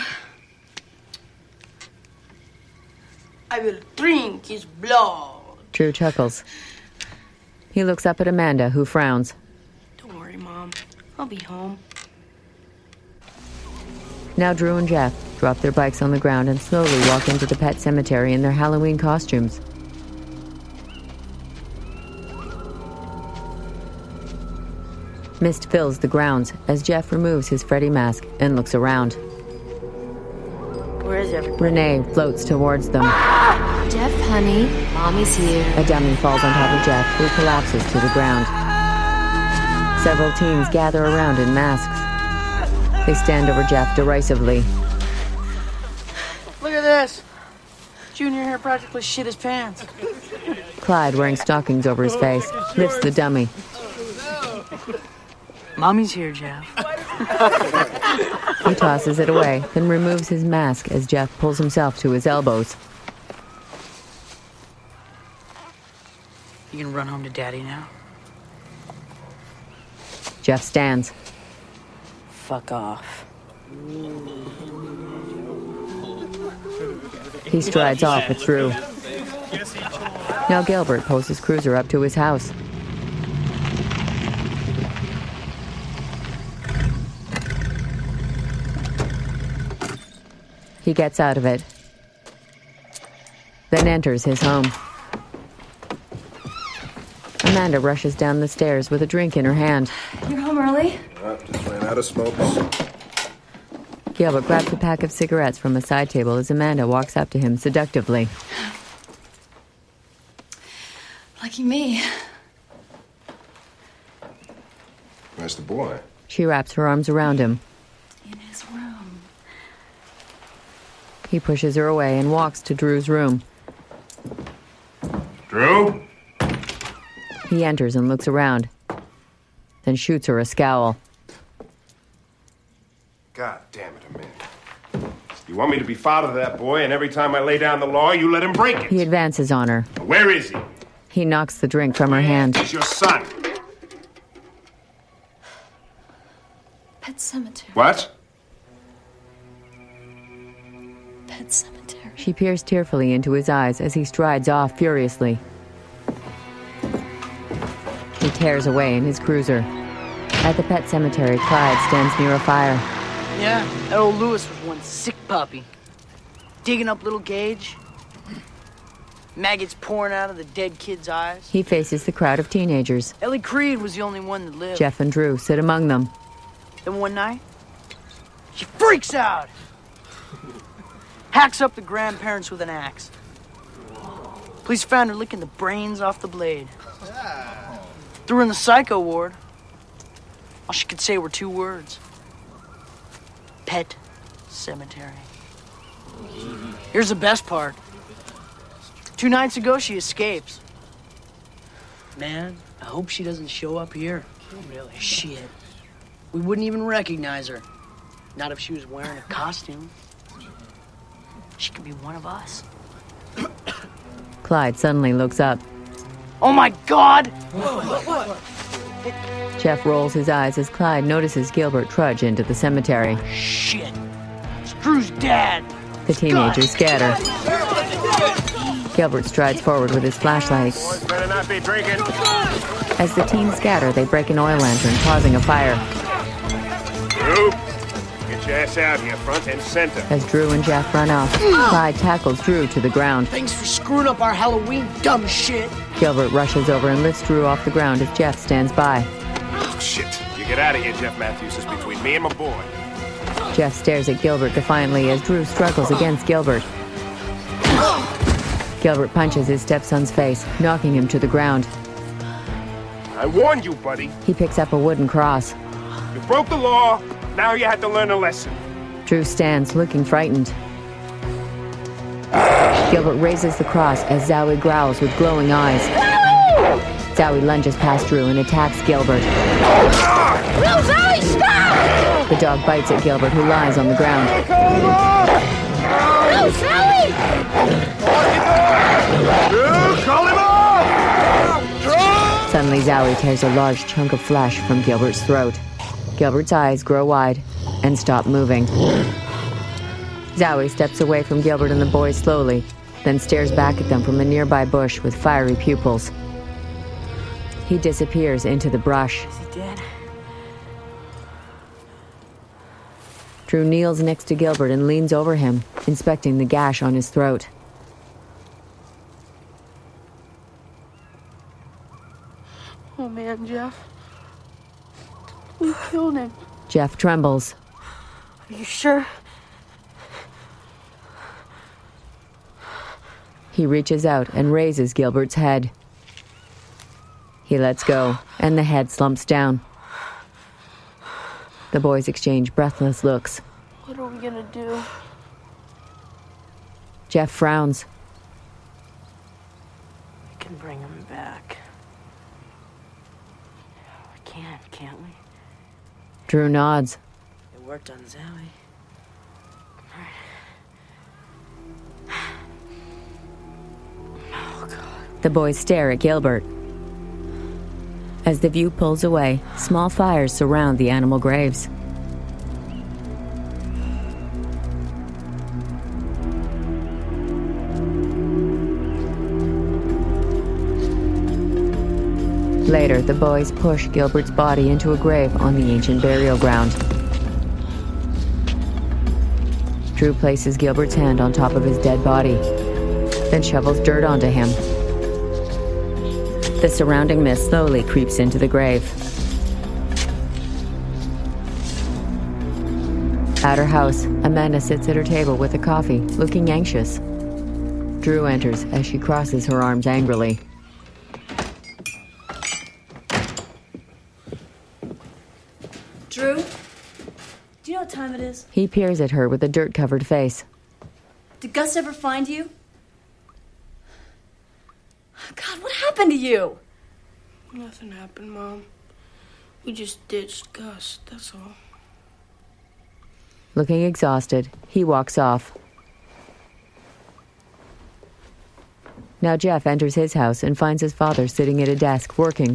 I will drink his blood. Drew chuckles. He looks up at Amanda, who frowns. Don't worry, Mom. I'll be home. Now Drew and Jeff drop their bikes on the ground and slowly walk into the pet cemetery in their Halloween costumes. Mist fills the grounds as Jeff removes his Freddy mask and looks around. Where is everybody? Renee floats towards them. Jeff, honey, Mommy's here. A dummy falls on top of Jeff, who collapses to the ground. Several teens gather around in masks. They stand over Jeff derisively. Look at this. Junior here practically shit his pants. Clyde, wearing stockings over his face, lifts the dummy. Mommy's here, Jeff. He tosses it away, then removes his mask as Jeff pulls himself to his elbows. You can run home to Daddy now. Jeff stands. Fuck off. He strides off with Drew. Now Gilbert pulls his cruiser up to his house. He gets out of it, then enters his home. Amanda rushes down the stairs with a drink in her hand. You're home early? Uh, just ran out of smokes. Gilbert grabs a pack of cigarettes from a side table as Amanda walks up to him seductively. Lucky me. Where's the boy? She wraps her arms around him. In his room. He pushes her away and walks to Drew's room. Drew? He enters and looks around, then shoots her a scowl. God damn it, Amanda. You want me to be father to that boy, and every time I lay down the law, you let him break it. He advances on her. Where is he? He knocks the drink from her hand. He's your son. Pet cemetery. What? Pet cemetery. She peers tearfully into his eyes as he strides off furiously. He tears away in his cruiser. At the pet cemetery, Clyde stands near a fire. Yeah, that old Lewis was one sick puppy. Digging up little Gage. Maggots pouring out of the dead kid's eyes. He faces the crowd of teenagers. Ellie Creed was the only one that lived. Jeff and Drew sit among them. Then one night, she freaks out. Hacks up the grandparents with an axe. Police found her licking the brains off the blade. Threw her in the psycho ward. All she could say were two words. Pet cemetery. Here's the best part. Two nights ago, she escapes. Man, I hope she doesn't show up here. Really? Shit. We wouldn't even recognize her. Not if she was wearing a costume. She could be one of us. Clyde suddenly looks up. Oh my God! What? What? Jeff rolls his eyes as Clyde notices Gilbert trudge into the cemetery. Shit! It's Drew's dad! The teenagers scatter. Gilbert strides forward with his flashlight. Boys better not be drinking. As the teens scatter, they break an oil lantern, causing a fire. Drew, get your ass out here, front and center. As Drew and Jeff run off, Clyde tackles Drew to the ground. Thanks for screwing up our Halloween, dumb shit! Gilbert rushes over and lifts Drew off the ground as Jeff stands by. Oh, shit. You get out of here, Jeff Matthews. This is between me and my boy. Jeff stares at Gilbert defiantly as Drew struggles against Gilbert. Gilbert punches his stepson's face, knocking him to the ground. I warned you, buddy. He picks up a wooden cross. You broke the law. Now you had to learn a lesson. Drew stands, looking frightened. Gilbert raises the cross as Zowie growls with glowing eyes. Zowie lunges past Drew and attacks Gilbert. No, Zowie, stop! The dog bites at Gilbert, who lies on the ground. No, Zowie! Drew, call him off! Suddenly, Zowie tears a large chunk of flesh from Gilbert's throat. Gilbert's eyes grow wide and stop moving. Zowie steps away from Gilbert and the boys slowly, then stares back at them from a nearby bush with fiery pupils. He disappears into the brush. Is he dead? Drew kneels next to Gilbert and leans over him, inspecting the gash on his throat. Oh man, Jeff. We killed him. Jeff trembles. Are you sure? He reaches out and raises Gilbert's head. He lets go, and the head slumps down. The boys exchange breathless looks. What are we gonna do? Jeff frowns. We can bring him back. We can, can't we? Drew nods. It worked on Zowie. Oh, God. The boys stare at Gilbert. As the view pulls away, small fires surround the animal graves. Later, the boys push Gilbert's body into a grave on the ancient burial ground. Drew places Gilbert's hand on top of his dead body, then shovels dirt onto him. The surrounding mist slowly creeps into the grave. At her house, Amanda sits at her table with a coffee, looking anxious. Drew enters as she crosses her arms angrily. Drew? Do you know what time it is? He peers at her with a dirt-covered face. Did Gus ever find you? God, what happened to you? Nothing happened, Mom. Mom. We just ditched Gus, that's all. Looking exhausted, he walks off. Now Jeff enters his house and finds his father sitting at a desk, working.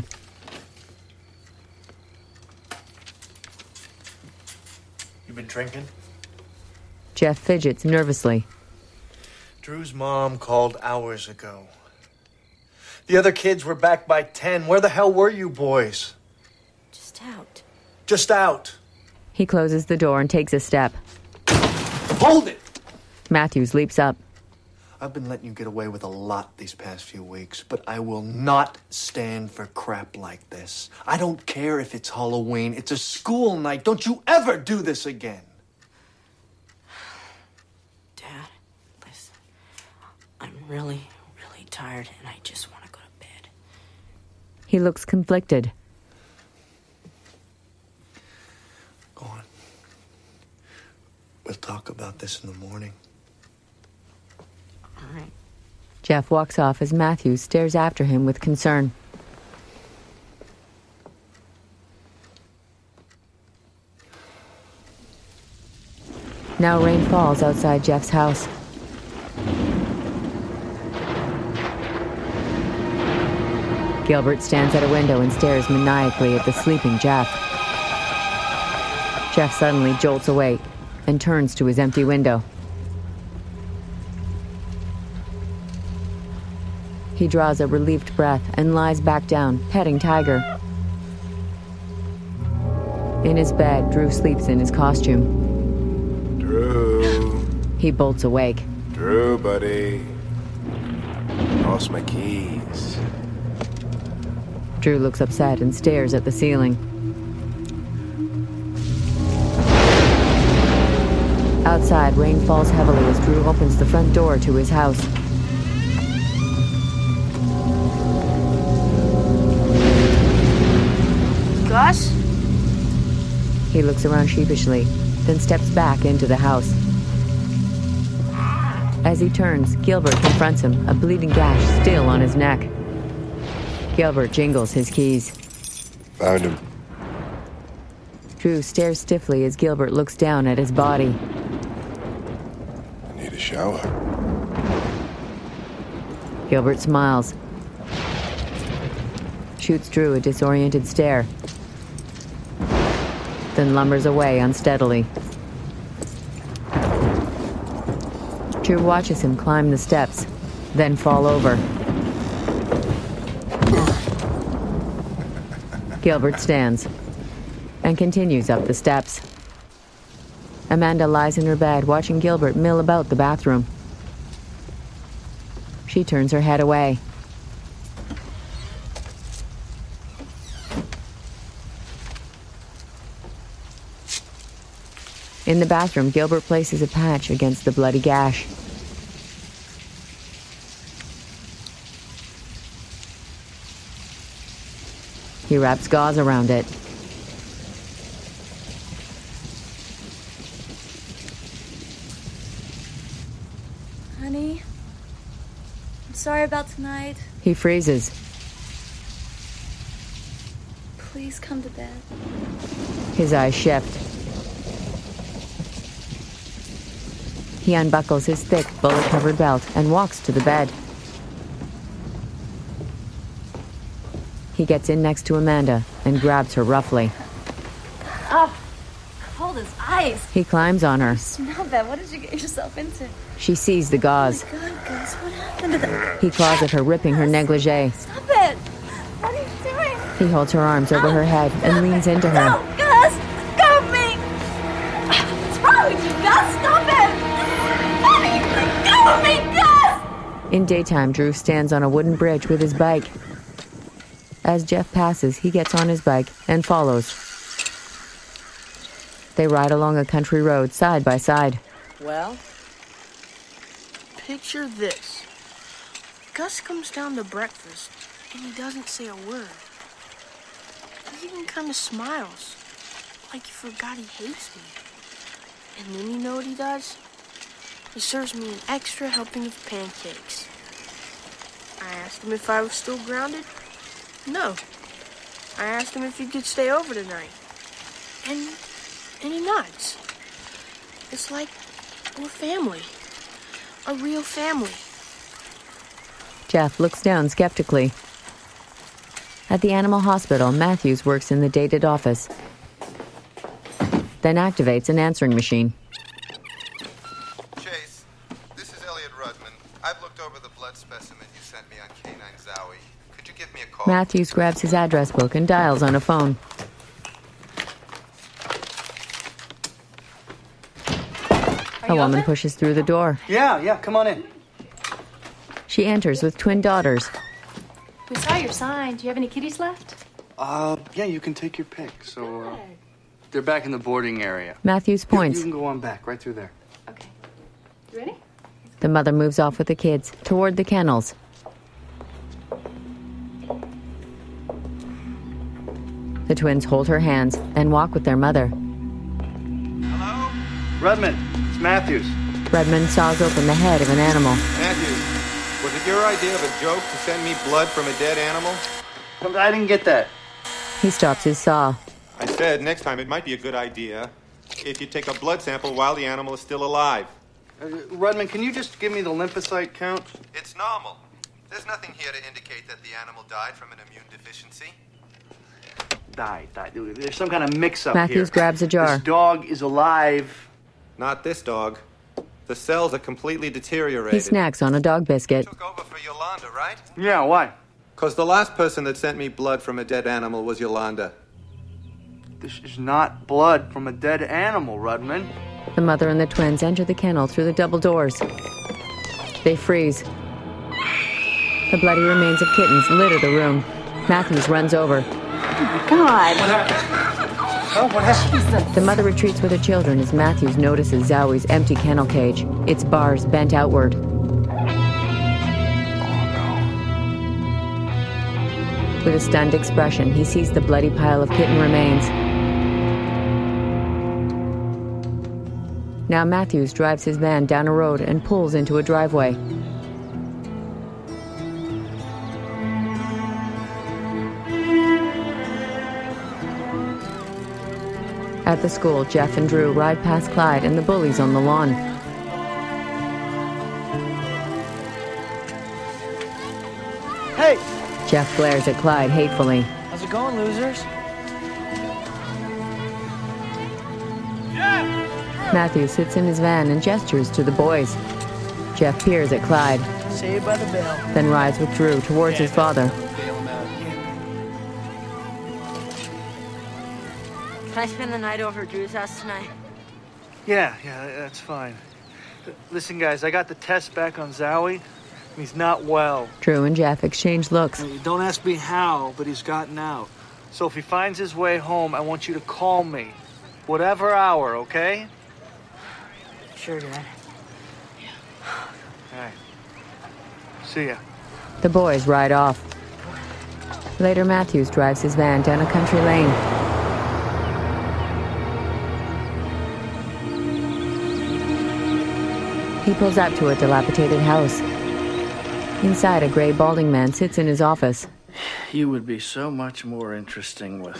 You been drinking? Jeff fidgets nervously. Drew's mom called hours ago. The other kids were back by ten. Where the hell were you boys? Just out. Just out. He closes the door and takes a step. Hold it! Matthews leaps up. I've been letting you get away with a lot these past few weeks, but I will not stand for crap like this. I don't care if it's Halloween. It's a school night. Don't you ever do this again. Dad, listen. I'm really, really tired, and I just want to go to bed. He looks conflicted. Go on. We'll talk about this in the morning. All right. Jeff walks off as Matthews stares after him with concern. Now rain falls outside Jeff's house. Gilbert stands at a window and stares maniacally at the sleeping Jeff. Jeff suddenly jolts awake and turns to his empty window. He draws a relieved breath and lies back down, petting Tiger. In his bed, Drew sleeps in his costume. Drew. He bolts awake. Drew, buddy. Lost my keys. Drew looks upset and stares at the ceiling. Outside, rain falls heavily as Drew opens the front door to his house. Gus? He looks around sheepishly, then steps back into the house. As he turns, Gilbert confronts him, a bleeding gash still on his neck. Gilbert jingles his keys. Found him. Drew stares stiffly as Gilbert looks down at his body. I need a shower. Gilbert smiles. Shoots Drew a disoriented stare. Then lumbers away unsteadily. Drew watches him climb the steps, then fall over. Gilbert stands and continues up the steps. Amanda lies in her bed watching Gilbert mill about the bathroom. She turns her head away. In the bathroom, Gilbert places a patch against the bloody gash. He wraps gauze around it. Honey, I'm sorry about tonight. He freezes. Please come to bed. His eyes shift. He unbuckles his thick, bullet-covered belt and walks to the bed. He gets in next to Amanda and grabs her roughly. Oh, cold as ice. He climbs on her. Smell that. What did you get yourself into? She sees the gauze. Oh my God, Gus, what happened to that? He claws at her, ripping her negligee. Stop it! What are you doing? He holds her arms over her head and leans into her. No, Gus! Go of me! What's wrong with you, Gus? Stop it! Go of me, Gus! In daytime, Drew stands on a wooden bridge with his bike. As Jeff passes, he gets on his bike and follows. They ride along a country road side by side. Well? Picture this. Gus comes down to breakfast, and he doesn't say a word. He even kind of smiles, like he forgot he hates me. And then you know what he does? He serves me an extra helping of pancakes. I asked him if I was still grounded. No. I asked him if he could stay over tonight. And and he nods. It's like we're family. A real family. Jeff looks down skeptically. At the animal hospital, Matthews works in the dated office, then activates an answering machine. Chase, this is Elliot Rudman. I've looked over the blood specimen you sent me on Canine Zowie. Could you give me a call? Matthews grabs his address book and dials on a phone. A woman pushes through the door. Yeah, yeah, come on in. She enters with twin daughters. We saw your sign. Do you have any kitties left? Uh, yeah, you can take your pick. So, uh, they're back in the boarding area. Matthews points. You, you can go on back, right through there. Okay. You ready? The mother moves off with the kids toward the kennels. The twins hold her hands and walk with their mother. Hello? Rudman, it's Matthews. Redmond saws open the head of an animal. Matthews, was it your idea of a joke to send me blood from a dead animal? I didn't get that. He stops his saw. I said next time it might be a good idea if you take a blood sample while the animal is still alive. Uh, Rudman, can you just give me the lymphocyte count? It's normal. There's nothing here to indicate that the animal died from an immune deficiency. Died, died. There's some kind of mix-up Matthews here. grabs a jar. This dog is alive. Not this dog. The cells are completely deteriorated. He snacks on a dog biscuit. Took over for Yolanda, right? Yeah, why? Because the last person that sent me blood from a dead animal was Yolanda. This is not blood from a dead animal, Rudman. The mother and the twins enter the kennel through the double doors. They freeze. The bloody remains of kittens litter the room. Matthews runs over. Oh my God. What happened? Oh, what happened? The mother retreats with her children as Matthews notices Zowie's empty kennel cage, its bars bent outward. With a stunned expression, he sees the bloody pile of kitten remains. Now Matthews drives his van down a road and pulls into a driveway. At the school, Jeff and Drew ride past Clyde and the bullies on the lawn. Hey! Jeff glares at Clyde hatefully. How's it going, losers? Matthew sits in his van and gestures to the boys. Jeff peers at Clyde, Saved by the bell. then rides with Drew towards his father. Can I spend the night over at Drew's house tonight? Yeah, yeah, that's fine. Listen, guys, I got the test back on Zowie, and he's not well. Drew and Jeff exchange looks. Don't ask me how, but he's gotten out. So if he finds his way home, I want you to call me. Whatever hour, okay? Sure, Dad. All right. See ya. The boys ride off. Later, Matthews drives his van down a country lane. He pulls up to a dilapidated house. Inside, a gray balding man sits in his office. You would be so much more interesting with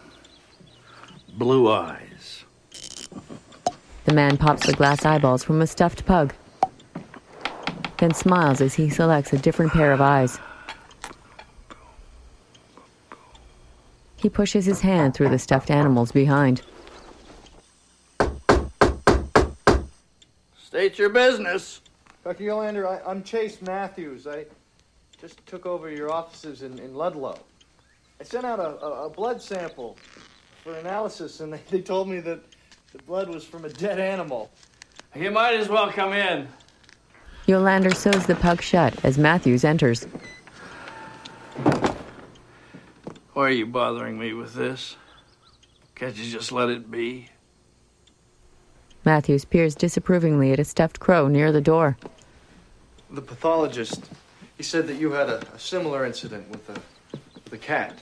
blue eyes. The man pops the glass eyeballs from a stuffed pug, then smiles as he selects a different pair of eyes. He pushes his hand through the stuffed animals behind. State your business. Doctor Yolander, I, I'm Chase Matthews. I just took over your offices in, in Ludlow. I sent out a, a, a blood sample for analysis, and they, they told me that the blood was from a dead animal. You might as well come in. Yolander sews the pug shut as Matthews enters. Why are you bothering me with this? Can't you just let it be? Matthews peers disapprovingly at a stuffed crow near the door. The pathologist, he said that you had a, a similar incident with a, with a cat.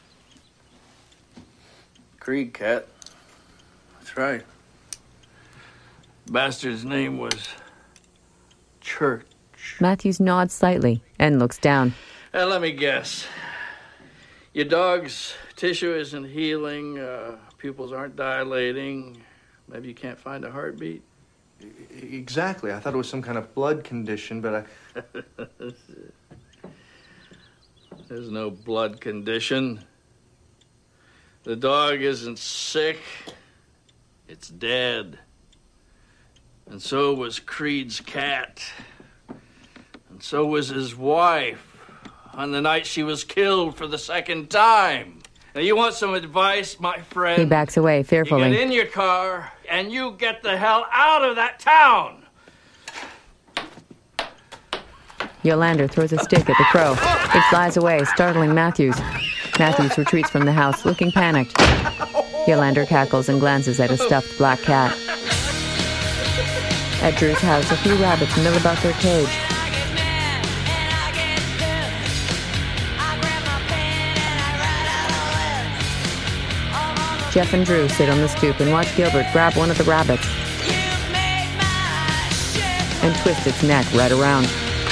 Creed cat. That's right. Bastard's name was Church. Matthews nods slightly and looks down. Uh, let me guess. Your dog's tissue isn't healing, uh, pupils aren't dilating, maybe you can't find a heartbeat? Exactly. I thought it was some kind of blood condition, but I... There's no blood condition. The dog isn't sick. It's dead. And so was Creed's cat. And so was his wife on the night she was killed for the second time. Now, you want some advice, my friend? He backs away fearfully. You get in your car, and you get the hell out of that town! Yolander throws a stick at the crow. It flies away, startling Matthews. Matthews retreats from the house, looking panicked. Yolander cackles and glances at a stuffed black cat. At Drew's house, a few rabbits mill about their cage. Jeff and Drew sit on the stoop and watch Gilbert grab one of the rabbits and twist its neck right around.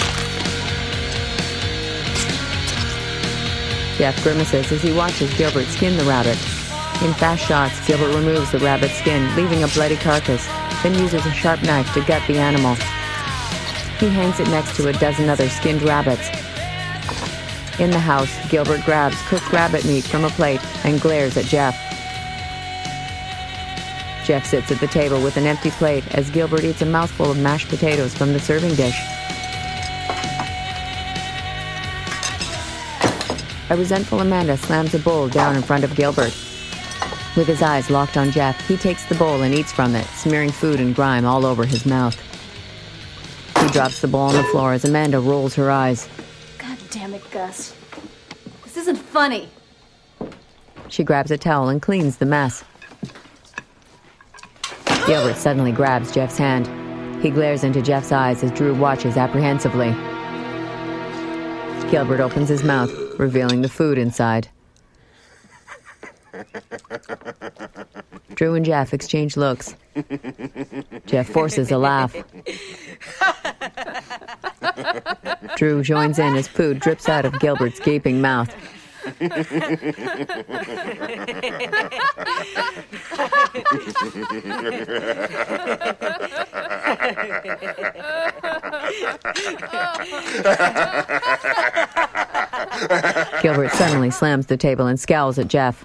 Jeff grimaces as he watches Gilbert skin the rabbit. In fast shots, Gilbert removes the rabbit's skin, leaving a bloody carcass, then uses a sharp knife to gut the animal. He hangs it next to a dozen other skinned rabbits. In the house, Gilbert grabs cooked rabbit meat from a plate and glares at Jeff. Jeff sits at the table with an empty plate as Gilbert eats a mouthful of mashed potatoes from the serving dish. A resentful Amanda slams a bowl down in front of Gilbert. With his eyes locked on Jeff, he takes the bowl and eats from it, smearing food and grime all over his mouth. He drops the bowl on the floor as Amanda rolls her eyes. God damn it, Gus. This isn't funny. She grabs a towel and cleans the mess. Gilbert suddenly grabs Jeff's hand. He glares into Jeff's eyes as Drew watches apprehensively. Gilbert opens his mouth, revealing the food inside. Drew and Jeff exchange looks. Jeff forces a laugh. Drew joins in as food drips out of Gilbert's gaping mouth. Gilbert suddenly slams the table and scowls at Jeff.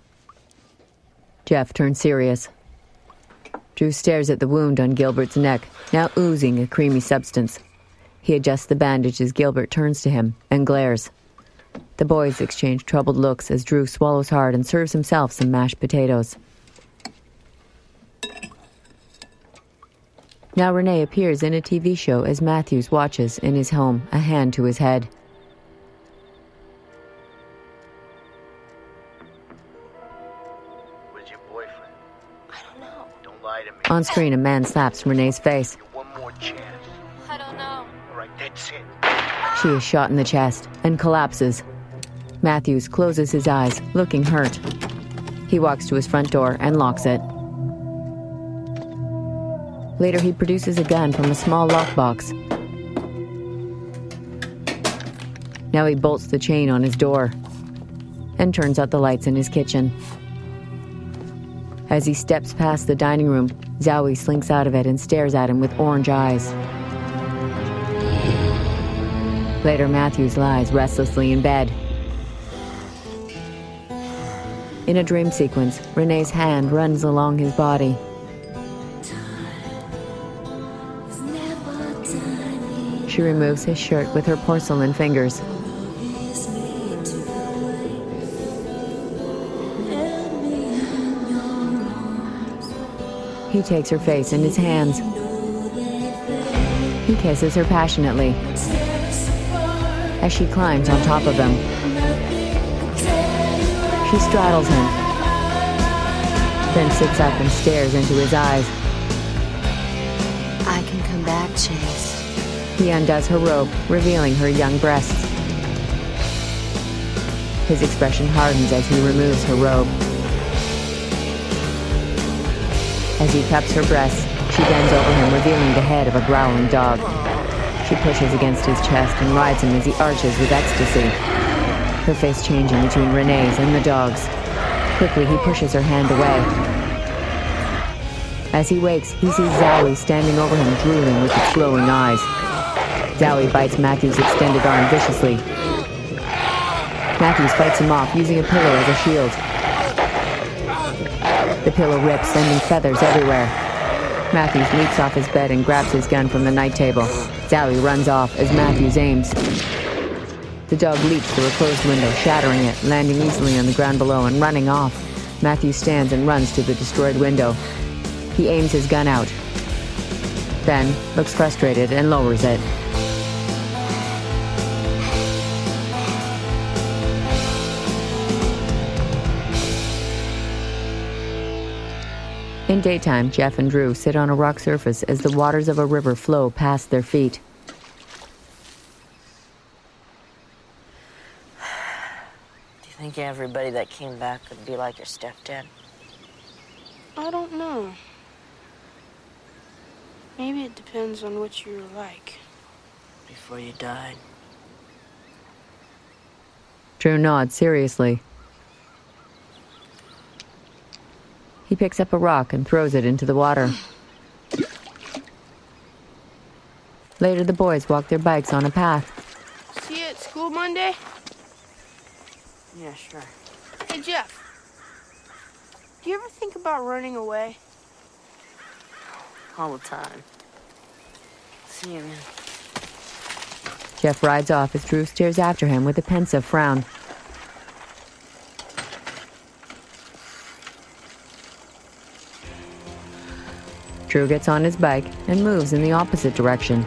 Jeff turns serious. Drew stares at the wound on Gilbert's neck, now oozing a creamy substance. He adjusts the bandage as Gilbert turns to him and glares. The boys exchange troubled looks as Drew swallows hard and serves himself some mashed potatoes. Now Renee appears in a T V show as Matthews watches in his home, a hand to his head. Where's your boyfriend? I don't know. Don't lie to me. On screen, a man slaps Renee's face. One more chance. I don't know. All right, that's it. She is shot in the chest and collapses. Matthews closes his eyes, looking hurt. He walks to his front door and locks it. Later, he produces a gun from a small lockbox. Now he bolts the chain on his door and turns out the lights in his kitchen. As he steps past the dining room, Zowie slinks out of it and stares at him with orange eyes. Later, Matthews lies restlessly in bed. In a dream sequence, Renee's hand runs along his body. She removes his shirt with her porcelain fingers. He takes her face in his hands. He kisses her passionately as she climbs on top of him. She straddles him, then sits up and stares into his eyes. I can come back, Chase. He undoes her robe, revealing her young breasts. His expression hardens as he removes her robe. As he cups her breasts, she bends over him, revealing the head of a growling dog. She pushes against his chest and rides him as he arches with ecstasy, her face changing between Renee's and the dog's. Quickly, he pushes her hand away. As he wakes, he sees Zowie standing over him, drooling with its glowing eyes. Zowie bites Matthews' extended arm viciously. Matthews fights him off, using a pillow as a shield. The pillow rips, sending feathers everywhere. Matthews leaps off his bed and grabs his gun from the night table. Zowie runs off as Matthews aims. The dog leaps through a closed window, shattering it, landing easily on the ground below and running off. Matthews stands and runs to the destroyed window. He aims his gun out, then looks frustrated and lowers it. In daytime, Jeff and Drew sit on a rock surface as the waters of a river flow past their feet. Do you think everybody that came back would be like your stepdad? I don't know. Maybe it depends on what you're like. Before you died. Drew nods seriously. He picks up a rock and throws it into the water. Later, the boys walk their bikes on a path. See you at school Monday? Yeah, sure. Hey, Jeff. Do you ever think about running away? All the time. See you, man. Jeff rides off as Drew stares after him with a pensive frown. Drew gets on his bike and moves in the opposite direction.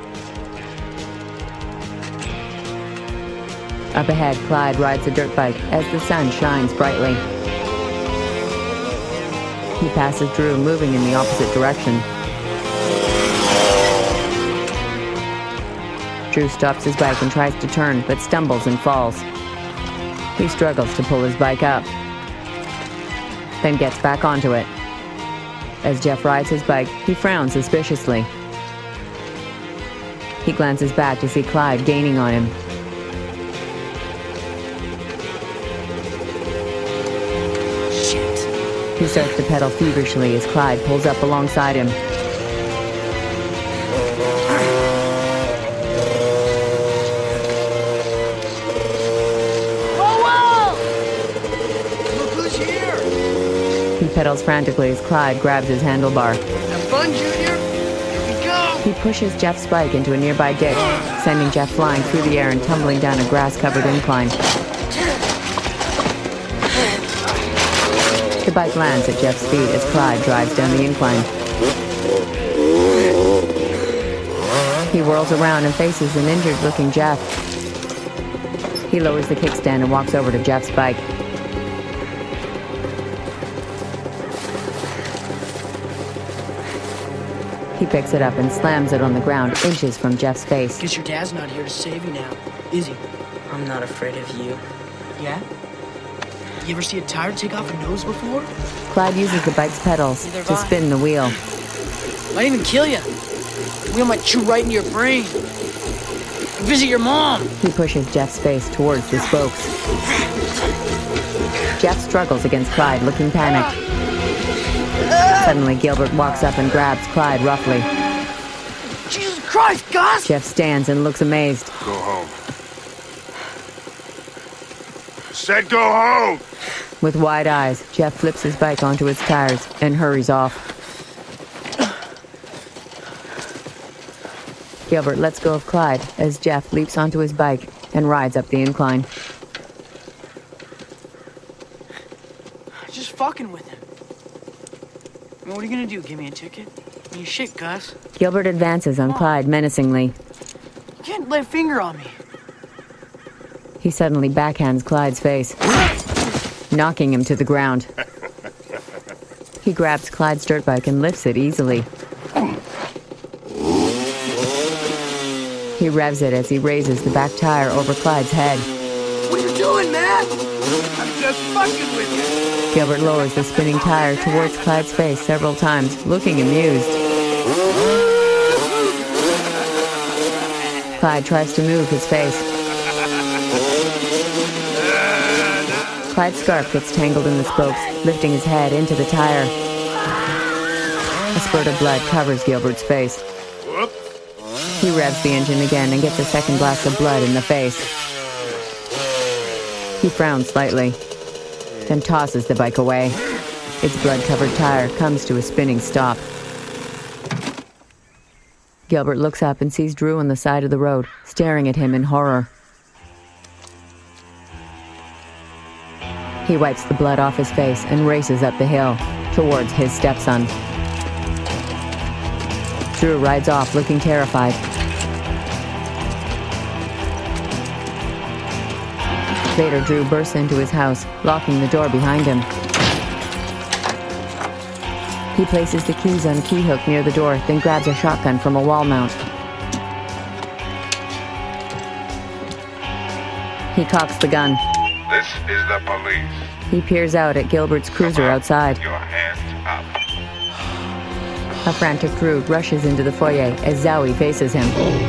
Up ahead, Clyde rides a dirt bike as the sun shines brightly. He passes Drew, moving in the opposite direction. Drew stops his bike and tries to turn, but stumbles and falls. He struggles to pull his bike up, then gets back onto it. As Jeff rides his bike, he frowns suspiciously. He glances back to see Clyde gaining on him. Shit. He starts to pedal feverishly as Clyde pulls up alongside him. He pedals frantically as Clyde grabs his handlebar. Have fun, Junior. Here we go. He pushes Jeff's bike into a nearby ditch, sending Jeff flying through the air and tumbling down a grass-covered incline. The bike lands at Jeff's feet as Clyde drives down the incline. He whirls around and faces an injured-looking Jeff. He lowers the kickstand and walks over to Jeff's bike. He picks it up and slams it on the ground, inches from Jeff's face. Guess your dad's not here to save you now, is he? I'm not afraid of you. Yeah? You ever see a tire take off a nose before? Clyde uses the bike's pedals Neither have to I. spin the wheel. Might even kill you. The wheel might chew right into your brain. Visit your mom. He pushes Jeff's face towards the spokes. Jeff struggles against Clyde, looking panicked. Suddenly, Gilbert walks up and grabs Clyde roughly. Jesus Christ, Gus! Jeff stands and looks amazed. Go home. Said go home! With wide eyes, Jeff flips his bike onto its tires and hurries off. Gilbert lets go of Clyde as Jeff leaps onto his bike and rides up the incline. Just fucking with him. I mean, what are you gonna do? Give me a ticket? I mean, shit, Gus. Gilbert advances on Clyde menacingly. You can't lay a finger on me. He suddenly backhands Clyde's face, knocking him to the ground. He grabs Clyde's dirt bike and lifts it easily. He revs it as he raises the back tire over Clyde's head. What are you doing, man? I'm just fucking with you. Gilbert lowers the spinning tire towards Clyde's face several times, looking amused. Clyde tries to move his face. Clyde's scarf gets tangled in the spokes, lifting his head into the tire. A spurt of blood covers Gilbert's face. He revs the engine again and gets a second blast of blood in the face. He frowns slightly, then tosses the bike away. Its blood-covered tire comes to a spinning stop. Gilbert looks up and sees Drew on the side of the road, staring at him in horror. He wipes the blood off his face and races up the hill, towards his stepson. Drew rides off, looking terrified. Later, Drew bursts into his house, locking the door behind him. He places the keys on a key hook near the door, then grabs a shotgun from a wall mount. He cocks the gun. This is the police. He peers out at Gilbert's cruiser outside. Your hands up. A frantic Drew rushes into the foyer as Zowie faces him.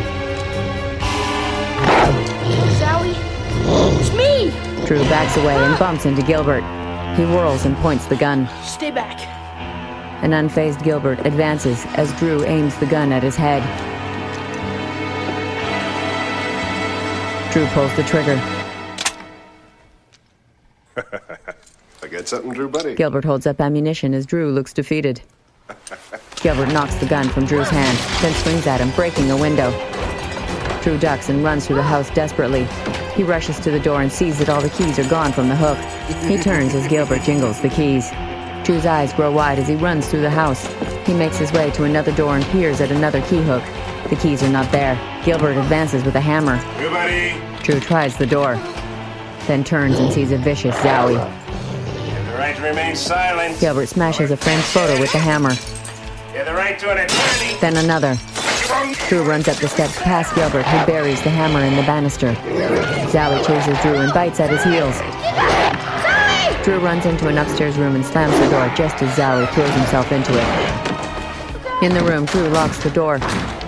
Zowie, it's me! Drew backs away and bumps into Gilbert. He whirls and points the gun. Stay back. An unfazed Gilbert advances as Drew aims the gun at his head. Drew pulls the trigger. I get something, Drew, buddy? Gilbert holds up ammunition as Drew looks defeated. Gilbert knocks the gun from Drew's hand, then swings at him, breaking a window. Drew ducks and runs through the house desperately. He rushes to the door and sees that all the keys are gone from the hook. He turns as Gilbert jingles the keys. Drew's eyes grow wide as he runs through the house. He makes his way to another door and peers at another key hook. The keys are not there. Gilbert advances with a hammer. Everybody, Drew tries the door, then turns and sees a vicious Zowie. you have the right to remain silent. Gilbert smashes a friend's photo with the hammer. You have the right to an attorney. Then another. Drew runs up the steps past Gilbert, who buries the hammer in the banister. Zowie chases Drew and bites at his heels. Drew runs into an upstairs room and slams the door just as Zowie throws himself into it. In the room, Drew locks the door,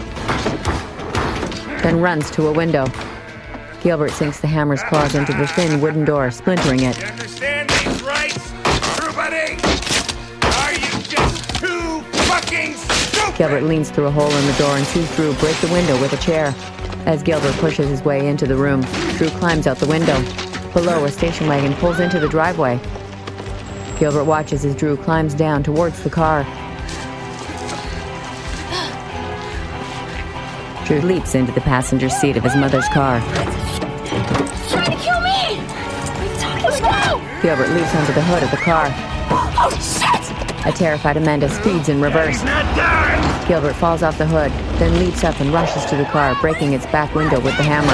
then runs to a window. Gilbert sinks the hammer's claws into the thin wooden door, splintering it. You understand these rights, everybody? Are you just too fucking stupid? Gilbert leans through a hole in the door and sees Drew break the window with a chair. As Gilbert pushes his way into the room, Drew climbs out the window. Below, a station wagon pulls into the driveway. Gilbert watches as Drew climbs down towards the car. Drew leaps into the passenger seat of his mother's car. Trying to kill me! What are you talking about? Gilbert leaps onto the hood of the car. Oh, shit! A terrified Amanda speeds in reverse. Gilbert falls off the hood, then leaps up and rushes to the car, breaking its back window with the hammer.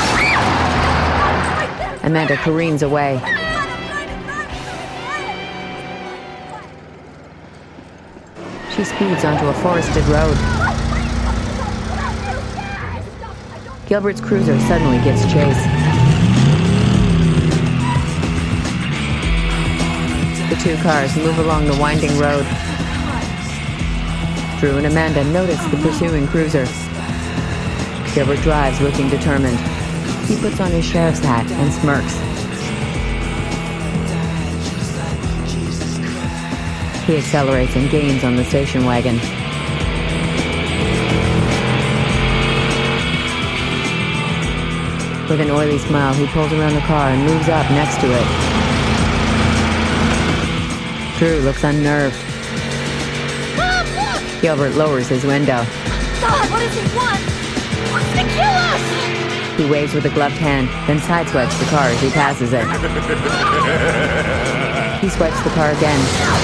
Amanda careens away. She speeds onto a forested road. Gilbert's cruiser suddenly gives chase. The two cars move along the winding road. Drew and Amanda notice the pursuing cruiser. Gilbert drives, looking determined. He puts on his sheriff's hat and smirks. He accelerates and gains on the station wagon. With an oily smile, he pulls around the car and moves up next to it. Drew looks unnerved. Mom, look! Gilbert lowers his window. God, what does he want? He wants to kill us! He waves with a gloved hand, then sideswipes the car as he passes it. He swipes the car again.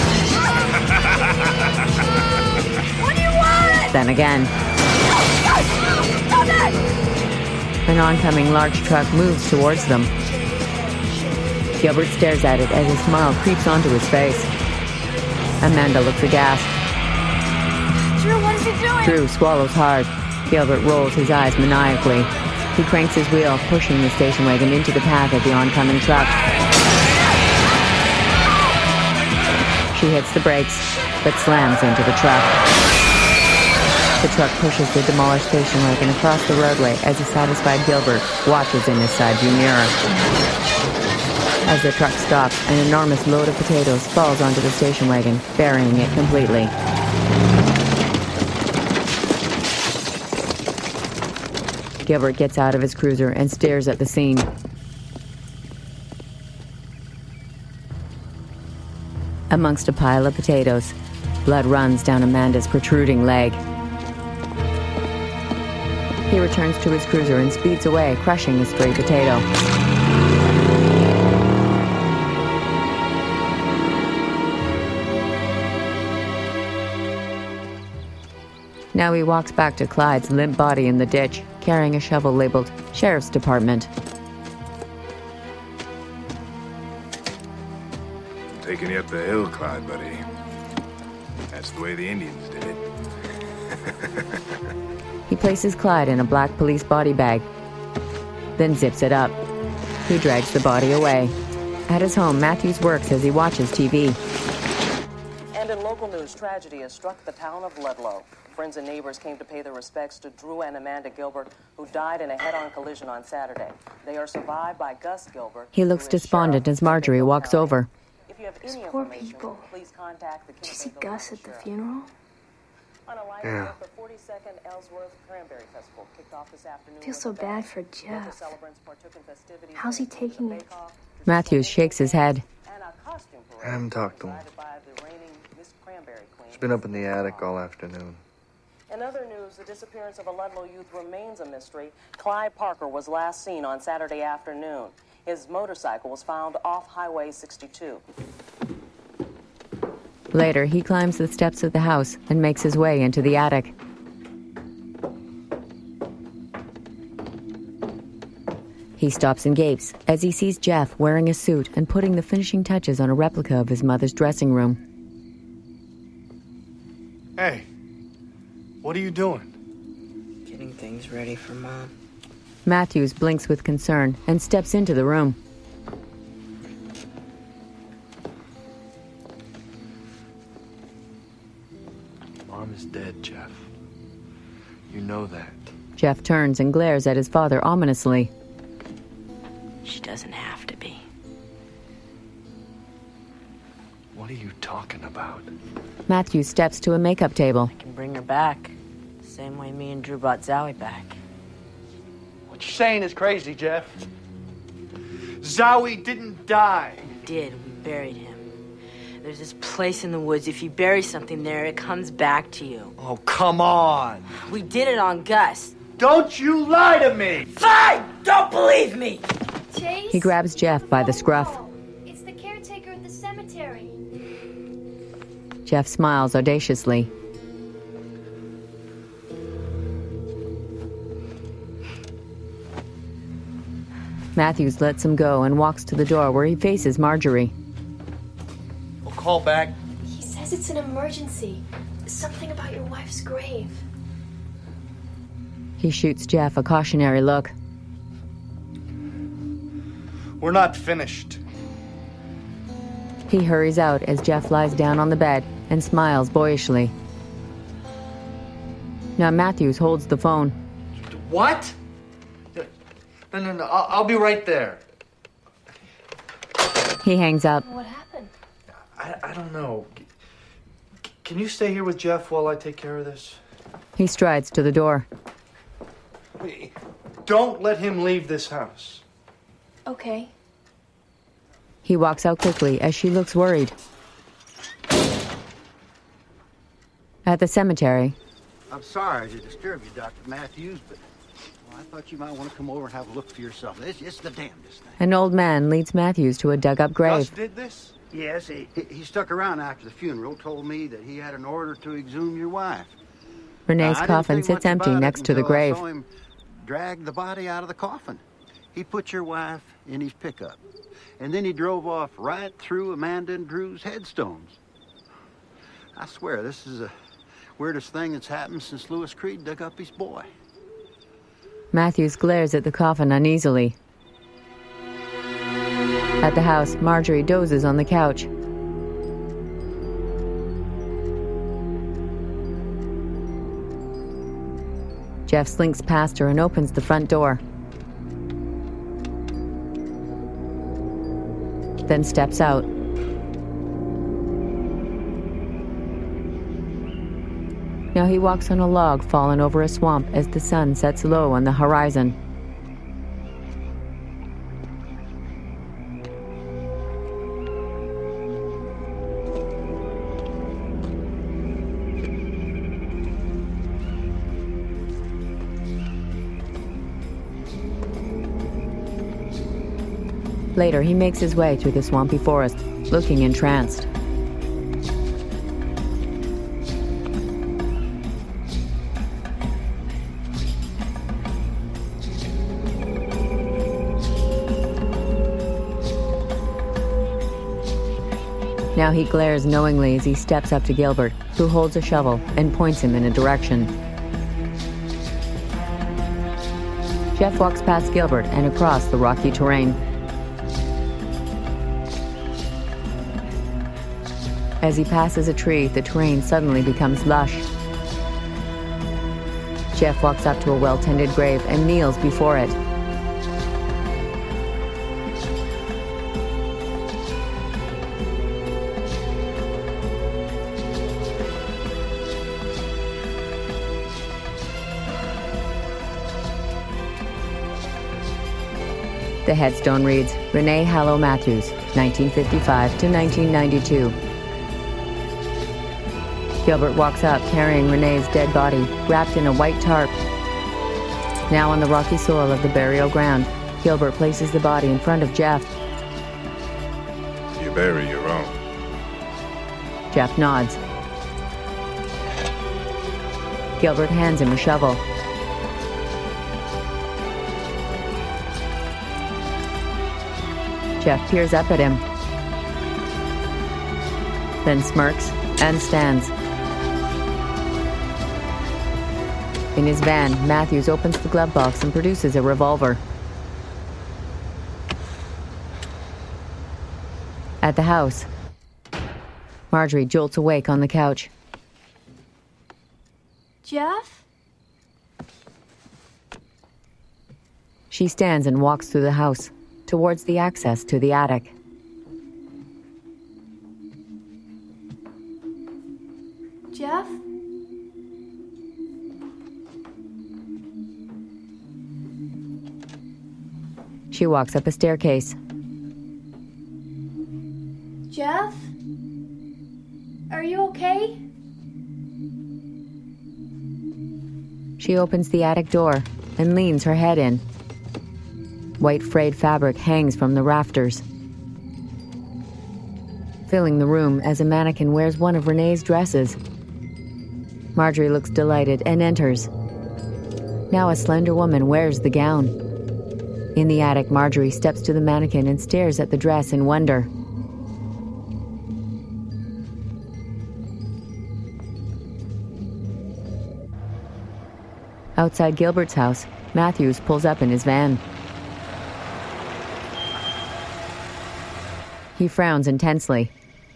What do you want? Then again. Stop it! An oncoming large truck moves towards them. Gilbert stares at it as a smile creeps onto his face. Amanda looks aghast. Drew, what is he doing? Drew swallows hard. Gilbert rolls his eyes maniacally. He cranks his wheel, pushing the station wagon into the path of the oncoming truck. She hits the brakes, but slams into the truck. The truck pushes the demolished station wagon across the roadway as a satisfied Gilbert watches in his side view mirror. As the truck stops, an enormous load of potatoes falls onto the station wagon, burying it completely. Gilbert gets out of his cruiser and stares at the scene. Amongst a pile of potatoes, blood runs down Amanda's protruding leg. He returns to his cruiser and speeds away, crushing a stray potato. Now he walks back to Clyde's limp body in the ditch, carrying a shovel labeled Sheriff's Department. Taking you up the hill, Clyde, buddy. That's the way the Indians did it. He places Clyde in a black police body bag, then zips it up. He drags the body away. At his home, Matthews works as he watches T V. And in local news, tragedy has struck the town of Ludlow. Friends and neighbors came to pay their respects to Drew and Amanda Gilbert, who died in a head-on collision on Saturday. They are survived by Gus Gilbert. He looks despondent as Marjorie walks over. If you have any Poor information, people. please contact the Did you see Gus at the funeral? On a light Yeah. note, the forty-second Ellsworth Cranberry Festival kicked off this afternoon. Feel so bad for Jeff. Celebrants partook in festivities. How's he taking it? Matthews shakes his head. I haven't talked to him. He's been up in the attic all afternoon. In other news, the disappearance of a Ludlow youth remains a mystery. Clyde Parker was last seen on Saturday afternoon. His motorcycle was found off Highway sixty-two. Later, he climbs the steps of the house and makes his way into the attic. He stops and gapes as he sees Jeff wearing a suit and putting the finishing touches on a replica of his mother's dressing room. Hey, what are you doing? Getting things ready for Mom. Matthews blinks with concern and steps into the room. Mom is dead, Jeff. You know that. Jeff turns and glares at his father ominously. She doesn't have to be. What are you talking about? Matthews steps to a makeup table. I can bring her back. Same way me and Drew brought Zowie back. What you're saying is crazy, Jeff. Zowie didn't die. We did. We buried him. There's this place in the woods. If you bury something there, it comes back to you. Oh, come on. We did it on Gus. Don't you lie to me. Fine! Don't believe me! Chase? He grabs Jeff by the scruff. It's the caretaker at the cemetery. Jeff smiles audaciously. Matthews lets him go and walks to the door where he faces Marjorie. We'll call back. He says it's an emergency. Something about your wife's grave. He shoots Jeff a cautionary look. We're not finished. He hurries out as Jeff lies down on the bed and smiles boyishly. Now Matthews holds the phone. What? No, no, no. I'll, I'll be right there. He hangs up. What happened? I, I don't know. C- can you stay here with Jeff while I take care of this? He strides to the door. Wait, don't let him leave this house. Okay. He walks out quickly as she looks worried. At the cemetery, I'm sorry to disturb you, Doctor Matthews, but well, I thought you might want to come over and have a look for yourself. It's, it's the damnedest thing. an old man leads Matthews to a dug-up grave. did this? Yes, he, he, he stuck around after the funeral, told me that he had an order to exhume your wife. Renee's Now, I didn't coffin think sits much empty about it next to the until I grave. saw him drag the body out of the coffin. He put your wife in his pickup, and then he drove off right through Amanda and Drew's headstones. I swear, this is the weirdest thing that's happened since Lewis Creed dug up his boy. Matthews glares at the coffin uneasily. At the house, Marjorie dozes on the couch. Jeff slinks past her and opens the front door. Then steps out. Now he walks on a log fallen over a swamp as the sun sets low on the horizon. Later, he makes his way through the swampy forest, looking entranced. Now he glares knowingly as he steps up to Gilbert, who holds a shovel and points him in a direction. Jeff walks past Gilbert and across the rocky terrain. As he passes a tree, the terrain suddenly becomes lush. Jeff walks up to a well-tended grave and kneels before it. The headstone reads, Renee Hallow Matthews, nineteen fifty-five to nineteen ninety-two. Gilbert walks up, carrying Renee's dead body, wrapped in a white tarp. Now on the rocky soil of the burial ground, Gilbert places the body in front of Jeff. You bury your own. Jeff nods. Gilbert hands him a shovel. Jeff peers up at him, then smirks and stands. In his van, Matthews opens the glove box and produces a revolver. At the house, Marjorie jolts awake on the couch. Jeff? She stands and walks through the house, towards the access to the attic. Jeff? She walks up a staircase. Jeff? Are you okay? She opens the attic door and leans her head in. White frayed fabric hangs from the rafters, filling the room as a mannequin wears one of Renee's dresses. Marjorie looks delighted and enters. Now a slender woman wears the gown. In the attic, Marjorie steps to the mannequin and stares at the dress in wonder. Outside Gilbert's house, Matthews pulls up in his van. He frowns intensely,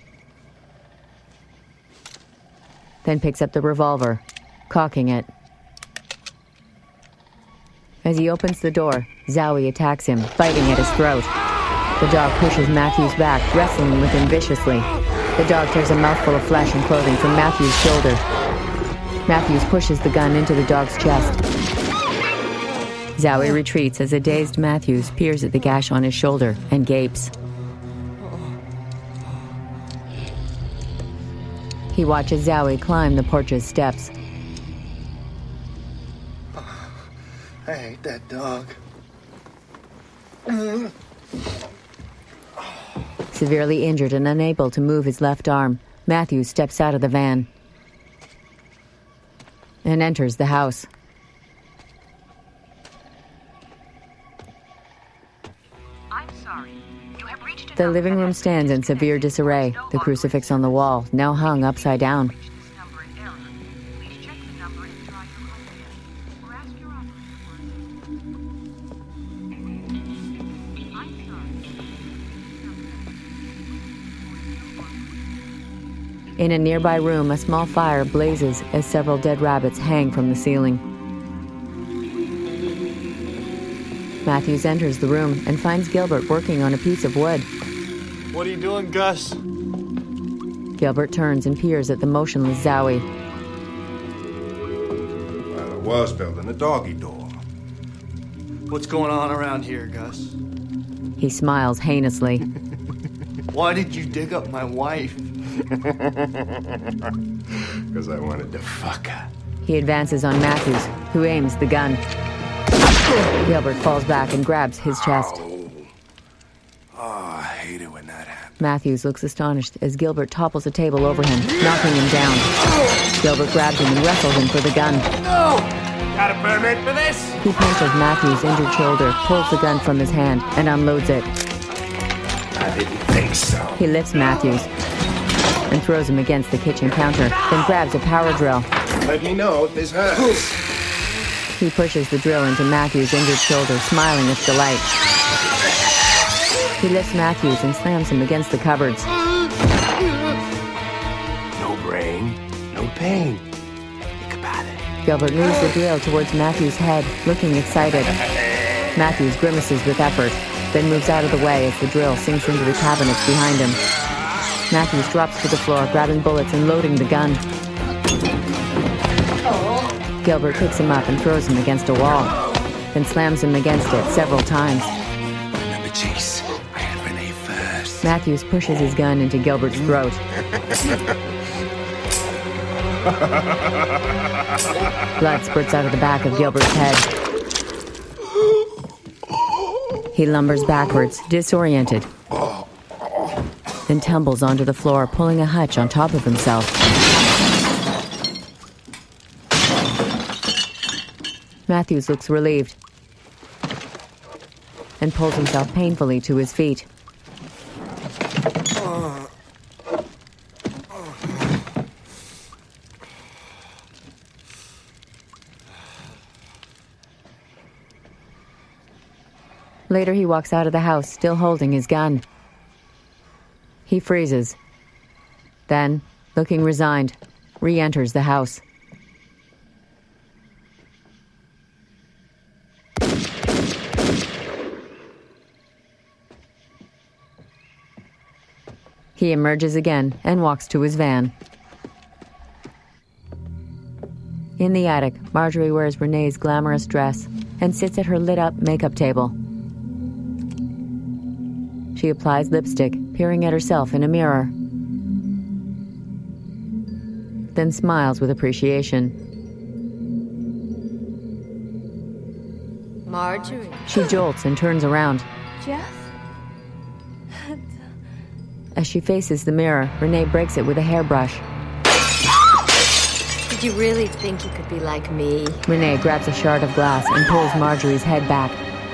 then picks up the revolver, cocking it. As he opens the door, Zowie attacks him, biting at his throat. The dog pushes Matthews back, wrestling with him viciously. The dog tears a mouthful of flesh and clothing from Matthews' shoulder. Matthews pushes the gun into the dog's chest. Zowie retreats as a dazed Matthews peers at the gash on his shoulder and gapes. He watches Zowie climb the porch's steps. I hate that dog. Severely injured and unable to move his left arm, Matthews steps out of the van and enters the house. I'm sorry. You have reached The living room stands in severe disarray, the crucifix on the wall now hung upside down. In a nearby room, a small fire blazes as several dead rabbits hang from the ceiling. Matthews enters the room and finds Gilbert working on a piece of wood. What are you doing, Gus? Gilbert turns and peers at the motionless Zowie. was building a doggy door. What's going on around here, Gus? He smiles heinously. Why did you dig up my wife? Because I wanted to fuck her. He advances on Matthews, who aims the gun. Gilbert falls back and grabs his chest. Oh, I hate it when that happens. Matthews looks astonished as Gilbert topples a table over him, knocking him down. Gilbert grabs him and wrestles him for the gun. No! Got a permit for this? He punches Matthews' injured shoulder, pulls the gun from his hand, and unloads it. I didn't think so. He lifts Matthews and throws him against the kitchen counter, then grabs a power drill. Let me know if this hurts. He pushes the drill into Matthews' injured shoulder, smiling with delight. He lifts Matthews and slams him against the cupboards. No brain, no pain. Think about it. Gilbert moves the drill towards Matthews' head, looking excited. Matthews grimaces with effort, then moves out of the way as the drill sinks into the cabinets behind him. Matthews drops to the floor, grabbing bullets and loading the gun. Gilbert picks him up and throws him against a wall, then slams him against it several times. Remember, Chase, I had Renee first. Matthews pushes his gun into Gilbert's throat. Blood spurts out of the back of Gilbert's head. He lumbers backwards, disoriented, then tumbles onto the floor, pulling a hutch on top of himself. Matthews looks relieved and pulls himself painfully to his feet. Later, he walks out of the house, still holding his gun. He freezes. Then, looking resigned, re-enters the house. He emerges again and walks to his van. In the attic, Marjorie wears Renee's glamorous dress and sits at her lit-up makeup table. She applies lipstick, peering at herself in a mirror, then smiles with appreciation. Marjorie. She jolts and turns around. Jeff? As she faces the mirror, Renee breaks it with a hairbrush. Did you really think you could be like me? Renee grabs a shard of glass and pulls Marjorie's head back.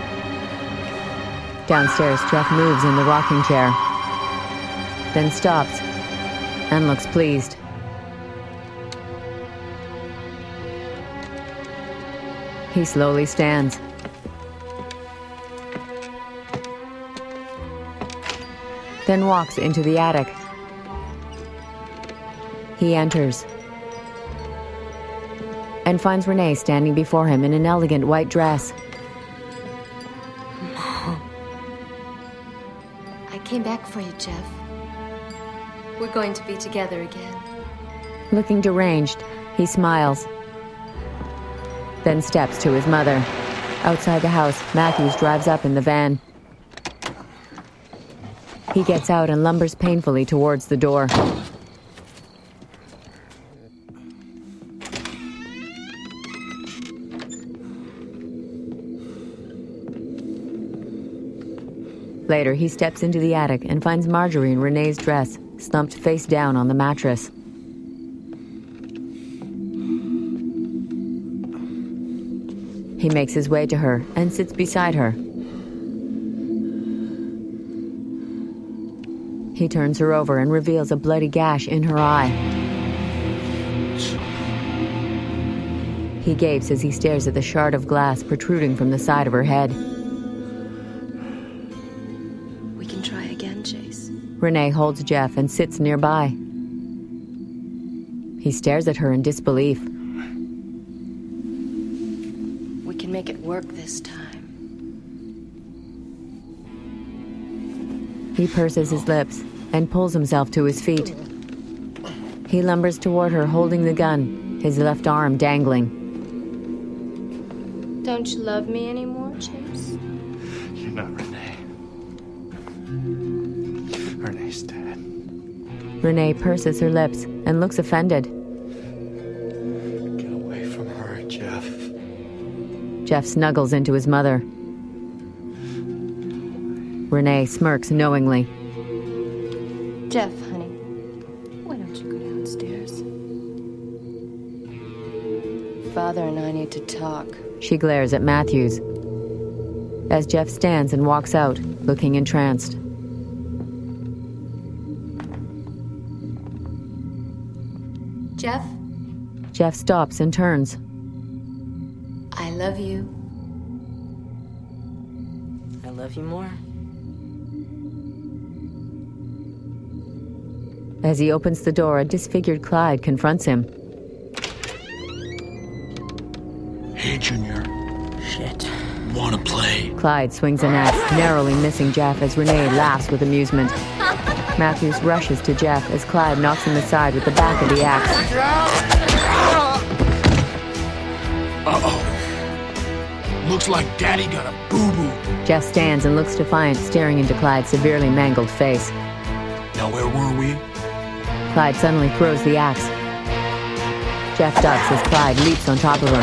Downstairs, Jeff moves in the rocking chair, then stops and looks pleased. He slowly stands. Then walks into the attic. He enters and finds Renee standing before him in an elegant white dress. Mom. I came back for you, Jeff. We're going to be together again. Looking deranged, he smiles, then steps to his mother. Outside the house, Matthews drives up in the van. He gets out and lumbers painfully towards the door. Later, he steps into the attic and finds Marjorie in Renee's dress, slumped face down on the mattress. He makes his way to her and sits beside her. He turns her over and reveals a bloody gash in her eye. He gapes as he stares at the shard of glass protruding from the side of her head. We can try again, Chase. Renee holds Jeff and sits nearby. He stares at her in disbelief. We can make it work this time. He purses his lips and pulls himself to his feet. He lumbers toward her, holding the gun, his left arm dangling. Don't you love me anymore, Chase? You're not Renee. Renee's dead. Renee purses her lips and looks offended. Get away from her, Jeff. Jeff snuggles into his mother. Renee smirks knowingly. Jeff, honey, why don't you go downstairs? Father and I need to talk. She glares at Matthews as Jeff stands and walks out, looking entranced. Jeff, Jeff stops and turns. I love you. I love you more. As he opens the door, a disfigured Clyde confronts him. Hey, Junior. Shit. Wanna play? Clyde swings an axe, narrowly missing Jeff as Renee laughs with amusement. Matthews rushes to Jeff as Clyde knocks him aside with the back of the axe. Uh-oh. Looks like Daddy got a boo-boo. Jeff stands and looks defiant, staring into Clyde's severely mangled face. Now where were we? Clyde suddenly throws the axe. Jeff ducks as Clyde leaps on top of him.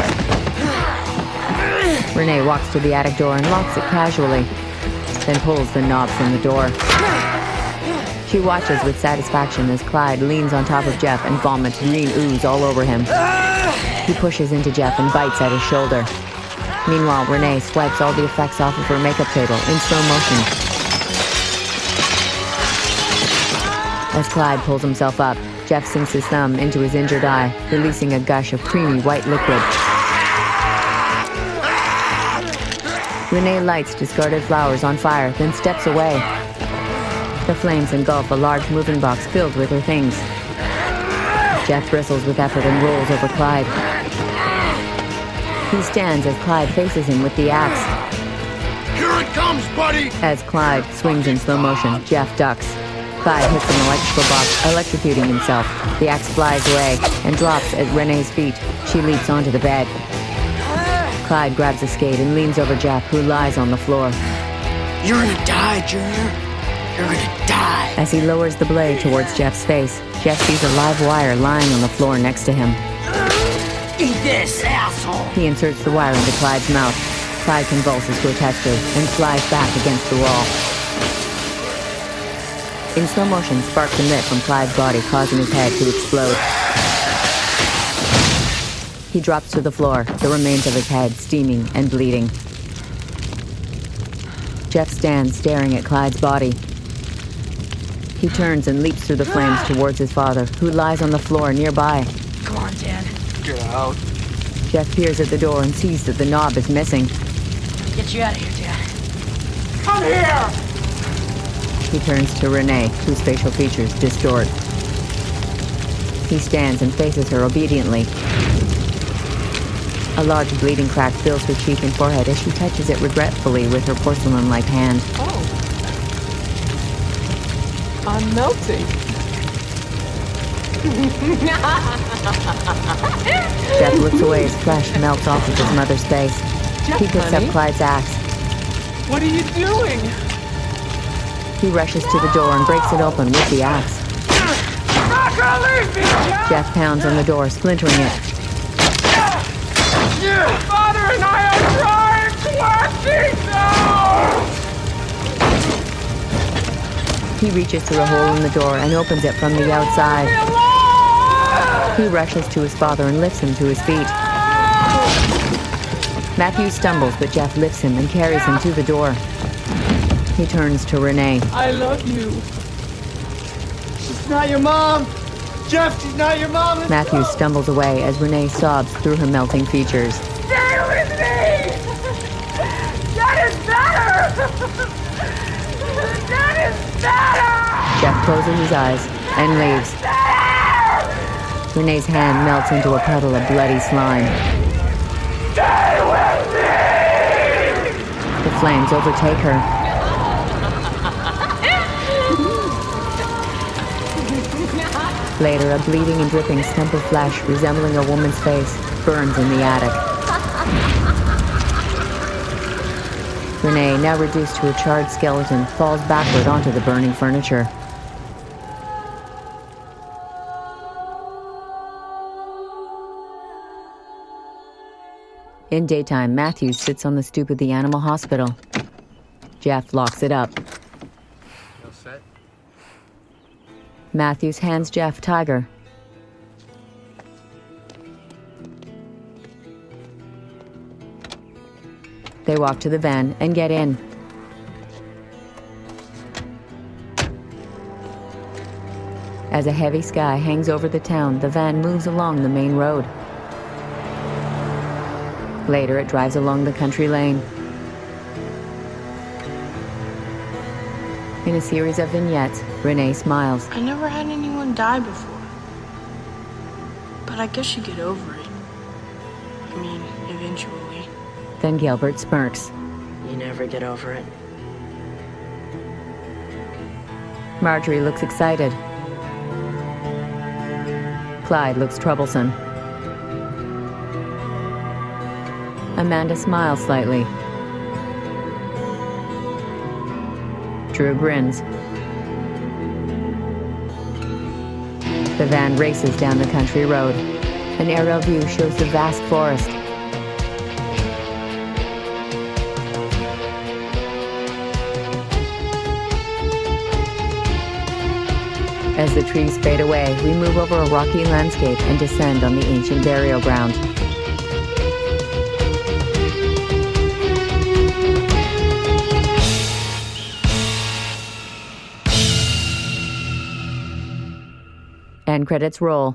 Renee walks to the attic door and locks it casually, then pulls the knob from the door. She watches with satisfaction as Clyde leans on top of Jeff and vomits green ooze all over him. He pushes into Jeff and bites at his shoulder. Meanwhile, Renee swipes all the effects off of her makeup table in slow motion. As Clyde pulls himself up, Jeff sinks his thumb into his injured eye, releasing a gush of creamy white liquid. Renee lights discarded flowers on fire, then steps away. The flames engulf a large moving box filled with her things. Jeff bristles with effort and rolls over Clyde. He stands as Clyde faces him with the axe. Here it comes, buddy! As Clyde swings in slow motion, Jeff ducks. Clyde hits an electrical box, electrocuting himself. The axe flies away and drops at Renee's feet. She leaps onto the bed. Clyde grabs a skate and leans over Jeff, who lies on the floor. You're gonna die, Junior. You're gonna die. As he lowers the blade towards Jeff's face, Jeff sees a live wire lying on the floor next to him. Eat this, asshole! He inserts the wire into Clyde's mouth. Clyde convulses grotesquely and flies back against the wall. In slow motion, sparks emit from Clyde's body, causing his head to explode. He drops to the floor, the remains of his head steaming and bleeding. Jeff stands staring at Clyde's body. He turns and leaps through the flames towards his father, who lies on the floor nearby. Come on, Dad. Get out. Jeff peers at the door and sees that the knob is missing. Get you out of here, Dad. Come here! He turns to Renee, whose facial features distort. He stands and faces her obediently. A large bleeding crack fills her cheek and forehead as she touches it regretfully with her porcelain-like hand. Oh. I'm melting. Jeff looks away as flesh melts off of his mother's face. Jeff, He picks honey? up Clyde's axe. What are you doing? He rushes to the door and breaks it open with the axe. Not gonna leave me, Jeff! Jeff pounds on the door, splintering it. Father and I are trying to work things out! He reaches through a hole in the door and opens it from the outside. He rushes to his father and lifts him to his feet. Matthew stumbles, but Jeff lifts him and carries him to the door. He turns to Renee. I love you. She's not your mom! Jeff, she's not your mom! Let's Matthew go. stumbles away as Renee sobs through her melting features. Stay with me! That is better! That is better! Jeff closes his eyes and leaves. Renee's hand melts into a puddle of bloody slime. Stay with me! The flames overtake her. Later, a bleeding and dripping stump of flesh resembling a woman's face burns in the attic. Renee, now reduced to a charred skeleton, falls backward onto the burning furniture. In daytime, Matthews sits on the stoop of the animal hospital. Jeff locks it up. All set? Matthews hands Jeff Tiger. They walk to the van and get in. As a heavy sky hangs over the town, the van moves along the main road. Later, it drives along the country lane. In a series of vignettes, Renee smiles. I never had anyone die before. But I guess you get over it. I mean, eventually. Then Gilbert smirks. You never get over it. Marjorie looks excited. Clyde looks troublesome. Amanda smiles slightly. Drew grins. The van races down the country road. An aerial view shows the vast forest. As the trees fade away, we move over a rocky landscape and descend on the ancient burial ground. End credits roll.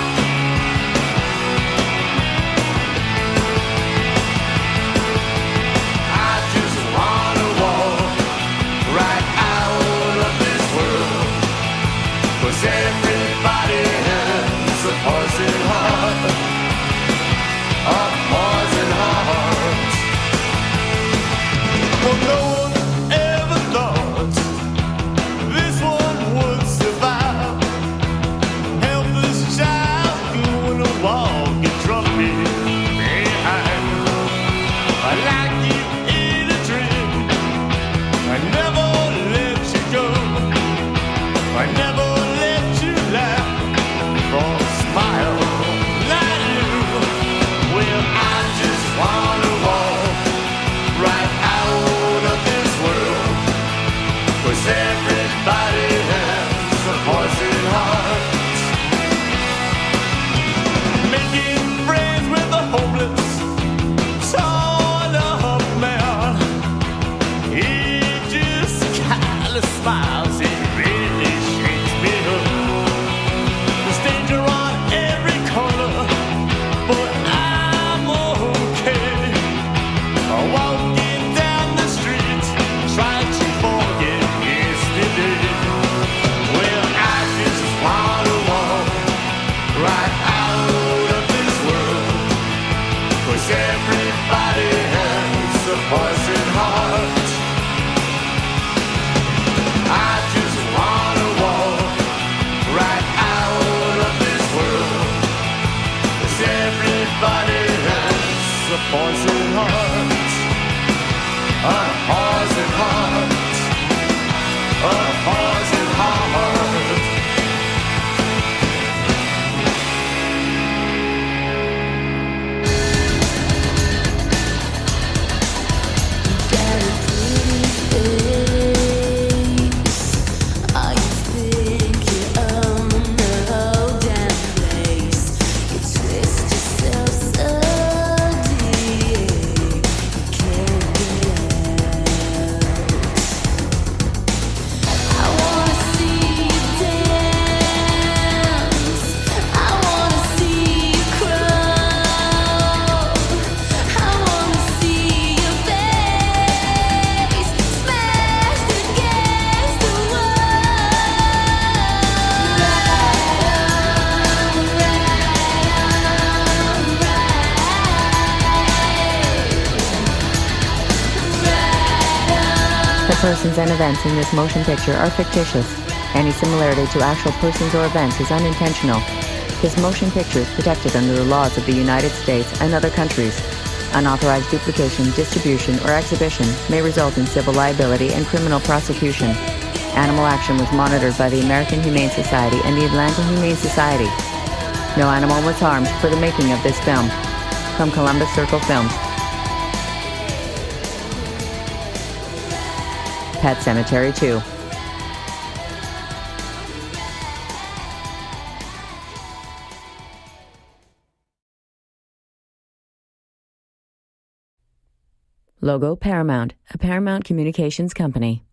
Persons and events in this motion picture are fictitious. Any similarity to actual persons or events is unintentional. This motion picture is protected under the laws of the United States and other countries. Unauthorized duplication, distribution, or exhibition may result in civil liability and criminal prosecution. Animal Action was monitored by the American Humane Society and the Atlanta Humane Society. No animal was harmed for the making of this film. From Columbus Circle Films. Pet Sematary two. Logo Paramount, a Paramount Communications company.